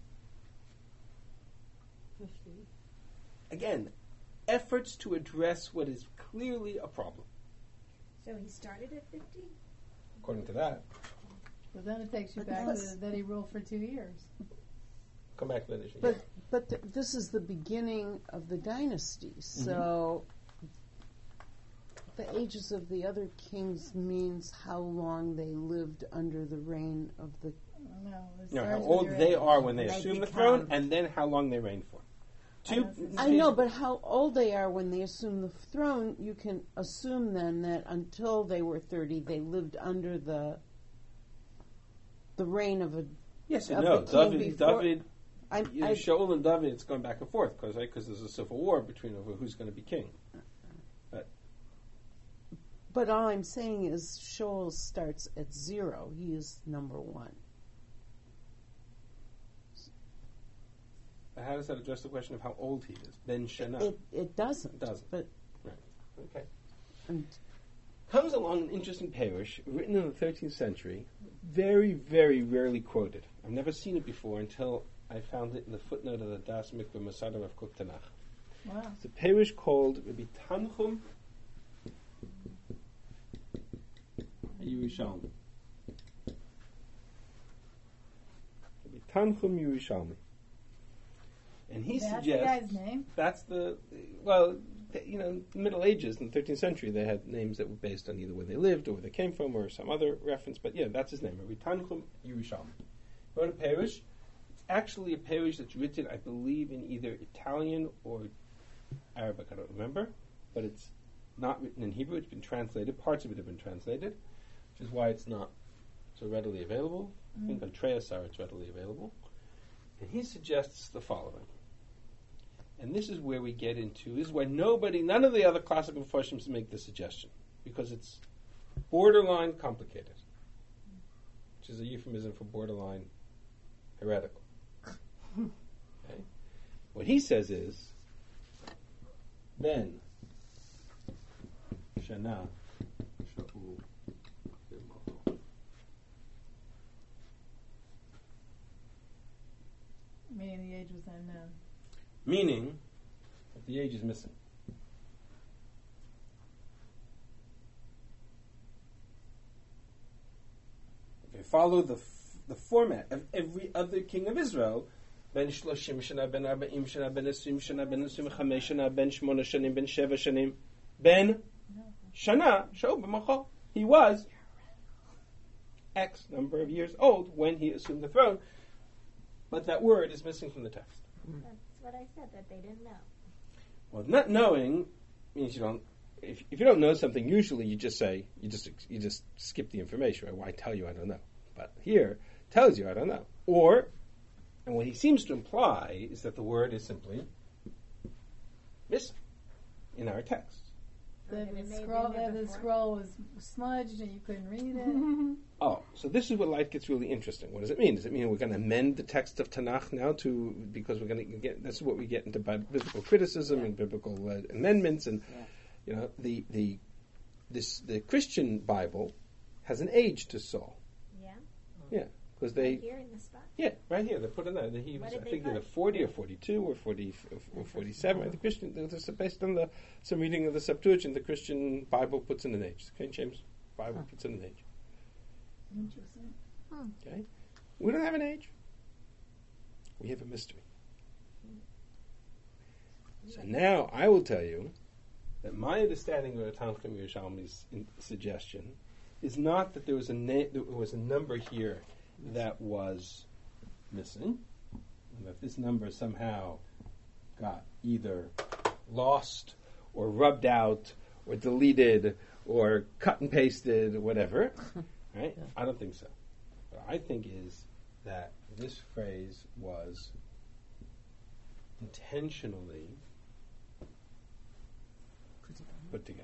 50. Again, efforts to address what is clearly a problem. so he started at 50? According to that. But then it takes you But back that's- to that he ruled for 2 years. Come back to that issue. But this is the beginning of the dynasty, so the ages of the other kings means how long they lived under the reign of the. I don't know. It No, how starts with old your they age. are when they They assume the become- throne, and then how long they reign for. I know, but how old they are when they assume the throne, you can assume then that until they were 30, they lived under the reign of a. Yes of and no. the king before- David, I, Shaul and David, it's going back and forth because there's a civil war between over who's going to be king. but all I'm saying is Shaul starts at 0. He is number 1. how does that address the question of how old he is? Ben Shana. It doesn't. It doesn't. But right. Okay. and Comes along an interesting parish written in the 13th century, very, very rarely quoted. I've never seen it before until I found it in the footnote of the Das Mikveh Masada of Kuk Tanakh. Wow. It's a parish called Rabbi Tanchum Yerushalmi. Rabbi Tanchum Yerushalmi. And he That's suggests... the guy's name? That's the Middle Ages in the 13th century, they had names that were based on either where they lived or where they came from or some other reference. But yeah, that's his name, Rabbi Tanchum Yerushalmi. Wrote a parish. It's actually a parish that's written, I believe, in either Italian or Arabic. I don't remember, but it's not written in Hebrew. It's been translated. Parts of it have been translated, which is why it's not so readily available. I think on Treyasar it's readily available. And he suggests the following. And this is where we get into, this is why none of the other classical Mepharshim make this suggestion, because it's borderline complicated, which is a euphemism for borderline heretical. Okay? What he says is, Ben Shana Shaul B'Malchol. Meaning the age was unknown. Meaning that the age is missing. If you follow the format of every other king of Israel, Ben Shloshim Shana, Ben Arba'im Shana, Ben Esim Shana, Ben Esim Chamesh Shana, Ben Shmona Shanim, Ben Sheva Shanim, Ben Shana Shaul B'Malchol. He was X number of years old when he assumed the throne, but that word is missing from the text. That's what I said, that they didn't know. Well, not knowing means you don't. If you don't know something, usually you just say you just skip the information. Right? Why tell you I don't know? But here tells you I don't know. And what he seems to imply is that the word is simply missing in our text. The scroll was smudged and you couldn't read it. Oh, so this is where life gets really interesting. What does it mean? Does it mean we're going to amend the text of Tanakh now because we're going to get? This is what we get into biblical criticism and biblical amendments, and the Christian Bible has an age to Saul. Yeah, because they here in the spot. Yeah, right here they put in there. He was, I think, either 40 or 42 or 40 or 47. The Christian, this is based on some reading of the Septuagint. The Christian Bible puts in an age. The King James Bible puts in an age. Interesting. Okay, we don't have an age. We have a mystery. So now I will tell you that my understanding of the Tanchum Yerushalmi's suggestion is not that there was a number here that was missing, and that this number somehow got either lost or rubbed out or deleted or cut and pasted or whatever. Right? Yeah. I don't think so. What I think is that this phrase was intentionally put together.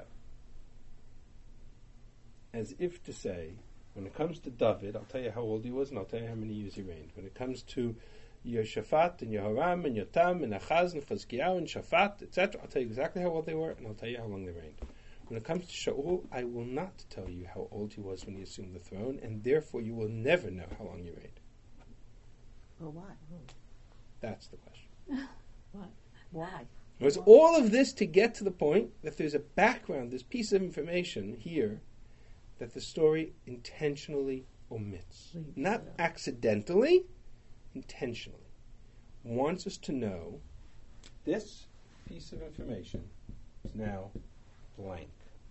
As if to say, when it comes to David, I'll tell you how old he was and I'll tell you how many years he reigned. When it comes to Yehoshaphat and Yehoram and Yotam and Achaz and Chazkiyahu and Shaphat, etc., I'll tell you exactly how old they were and I'll tell you how long they reigned. When it comes to Shaul, I will not tell you how old he was when he assumed the throne, and therefore you will never know how long he reigned. Well, why? That's the question. Why? It was all of this to get to the point that there's a background, this piece of information here that the story intentionally omits. Not accidentally, intentionally. Wants us to know this piece of information is now blank.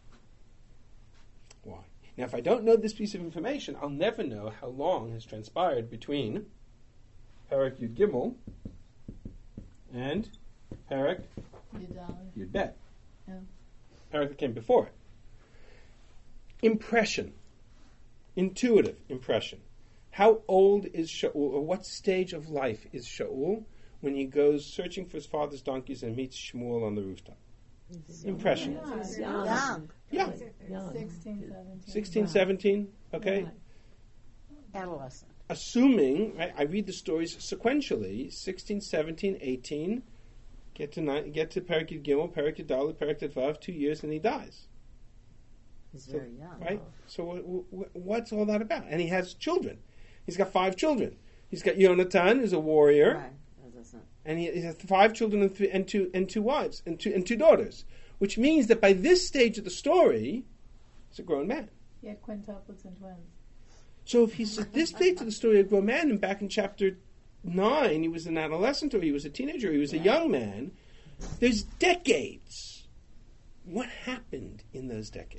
Why? Now, if I don't know this piece of information, I'll never know how long has transpired between Perek Yud Gimel and Perek Yud Bet. Yeah. Perek that came before it. Impression. Intuitive impression. How old is Shaul, or what stage of life is Shaul when he goes searching for his father's donkeys and meets Shmuel on the rooftop? Impression. Young. Yeah. 16, 17. 16, 17, okay? Adolescent. assuming, right, I read the stories sequentially, 16, 17, 18, get to Perek Yud Gimel, Perek Yud Dalet, Perek Yud Vav, 2 years, and he dies. He's very young. Right? So what's all that about? And he has children. He's got 5 children. He's got Yonatan, who's a warrior. Right. And he has 5 children and two wives and two daughters, which means that by this stage of the story, he's a grown man. He had quintuplets and twins. So if he's at this stage of the story, a grown man, and back in chapter 9, he was an adolescent, or he was a teenager, or he was a young man, there's decades. What happened in those decades?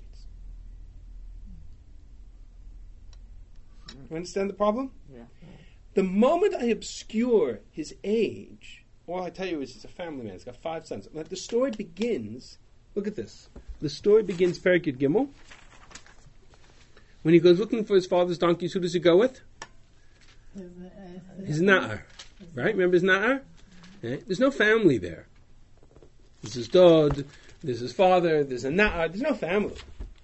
You understand the problem? Yeah. The moment I obscure his age, all I tell you is he's a family man. He's got 5 sons. But the story begins, look at this. The story begins, Perek Yud Gimel. When he goes looking for his father's donkeys, who does he go with? His Na'ar. Right? Remember his Na'ar? Okay. There's no family there. There's his dad, there's his father, there's a Na'ar. There's no family.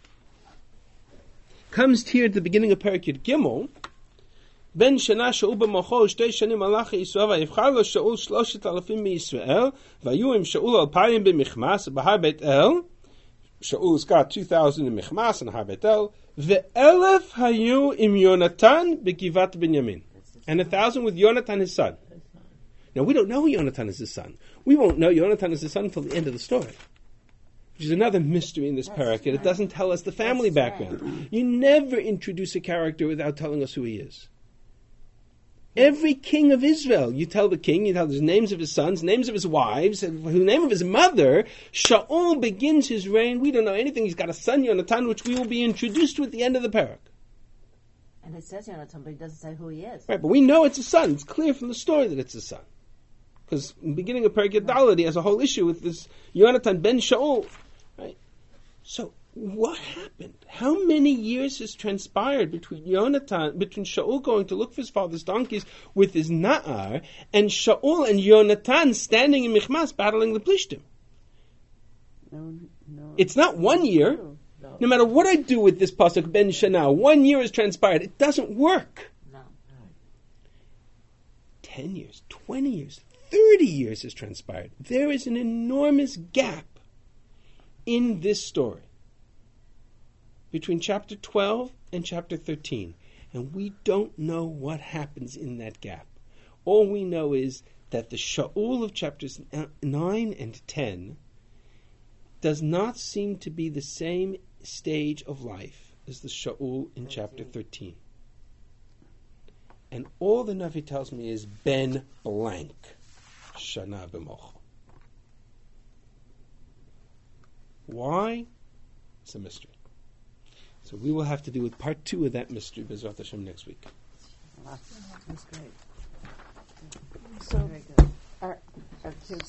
Comes here at the beginning of Perek Yud Gimel, Ben Shana Shaul b'mocho shtei shanim malach Yisrael vayivchar lo Shaul 3,000 miYisrael vayu im Shaul 2,000 b'michmas b'har Beit El. Shaul's got 2,000 in Michmas and Har Beit El. Ve'elef hayu im Yonatan b'Givat Binyamin, and 1,000 with Yonatan his son. Now we don't know Yonatan is his son. We won't know Yonatan is his son until the end of the story, which is another mystery in this parak. It doesn't tell us the family background. You never introduce a character without telling us who he is. Every king of Israel, you tell the king, you tell the names of his sons, names of his wives, and the name of his mother. Shaul begins his reign. We don't know anything. He's got a son, Yonatan, which we will be introduced to at the end of the parak. And it says Yonatan, but it doesn't say who he is. Right, but we know it's a son. It's clear from the story that it's a son. Because in the beginning of Perek Yud Dalet, he has a whole issue with this Yonatan ben Shaul. Right? So, what happened? How many years has transpired between Shaul going to look for his father's donkeys with his Na'ar, and Shaul and Yonatan standing in Michmas battling the Plishtim? No, it's not 1 year. No matter what I do with this pasuk Ben Shana, 1 year has transpired. It doesn't work. No. 10 years, 20 years, 30 years has transpired. There is an enormous gap in this story between chapter 12 and chapter 13. And we don't know what happens in that gap. All we know is that the Shaul of chapters 9 and 10 does not seem to be the same stage of life as the Shaul in chapter 13. And all the Navi tells me is Ben blank Shana b'mocho. Why? It's a mystery. So we will have to do with part 2 of that mystery, B'ezrat Hashem, next week. That's great. So, Very good. our kids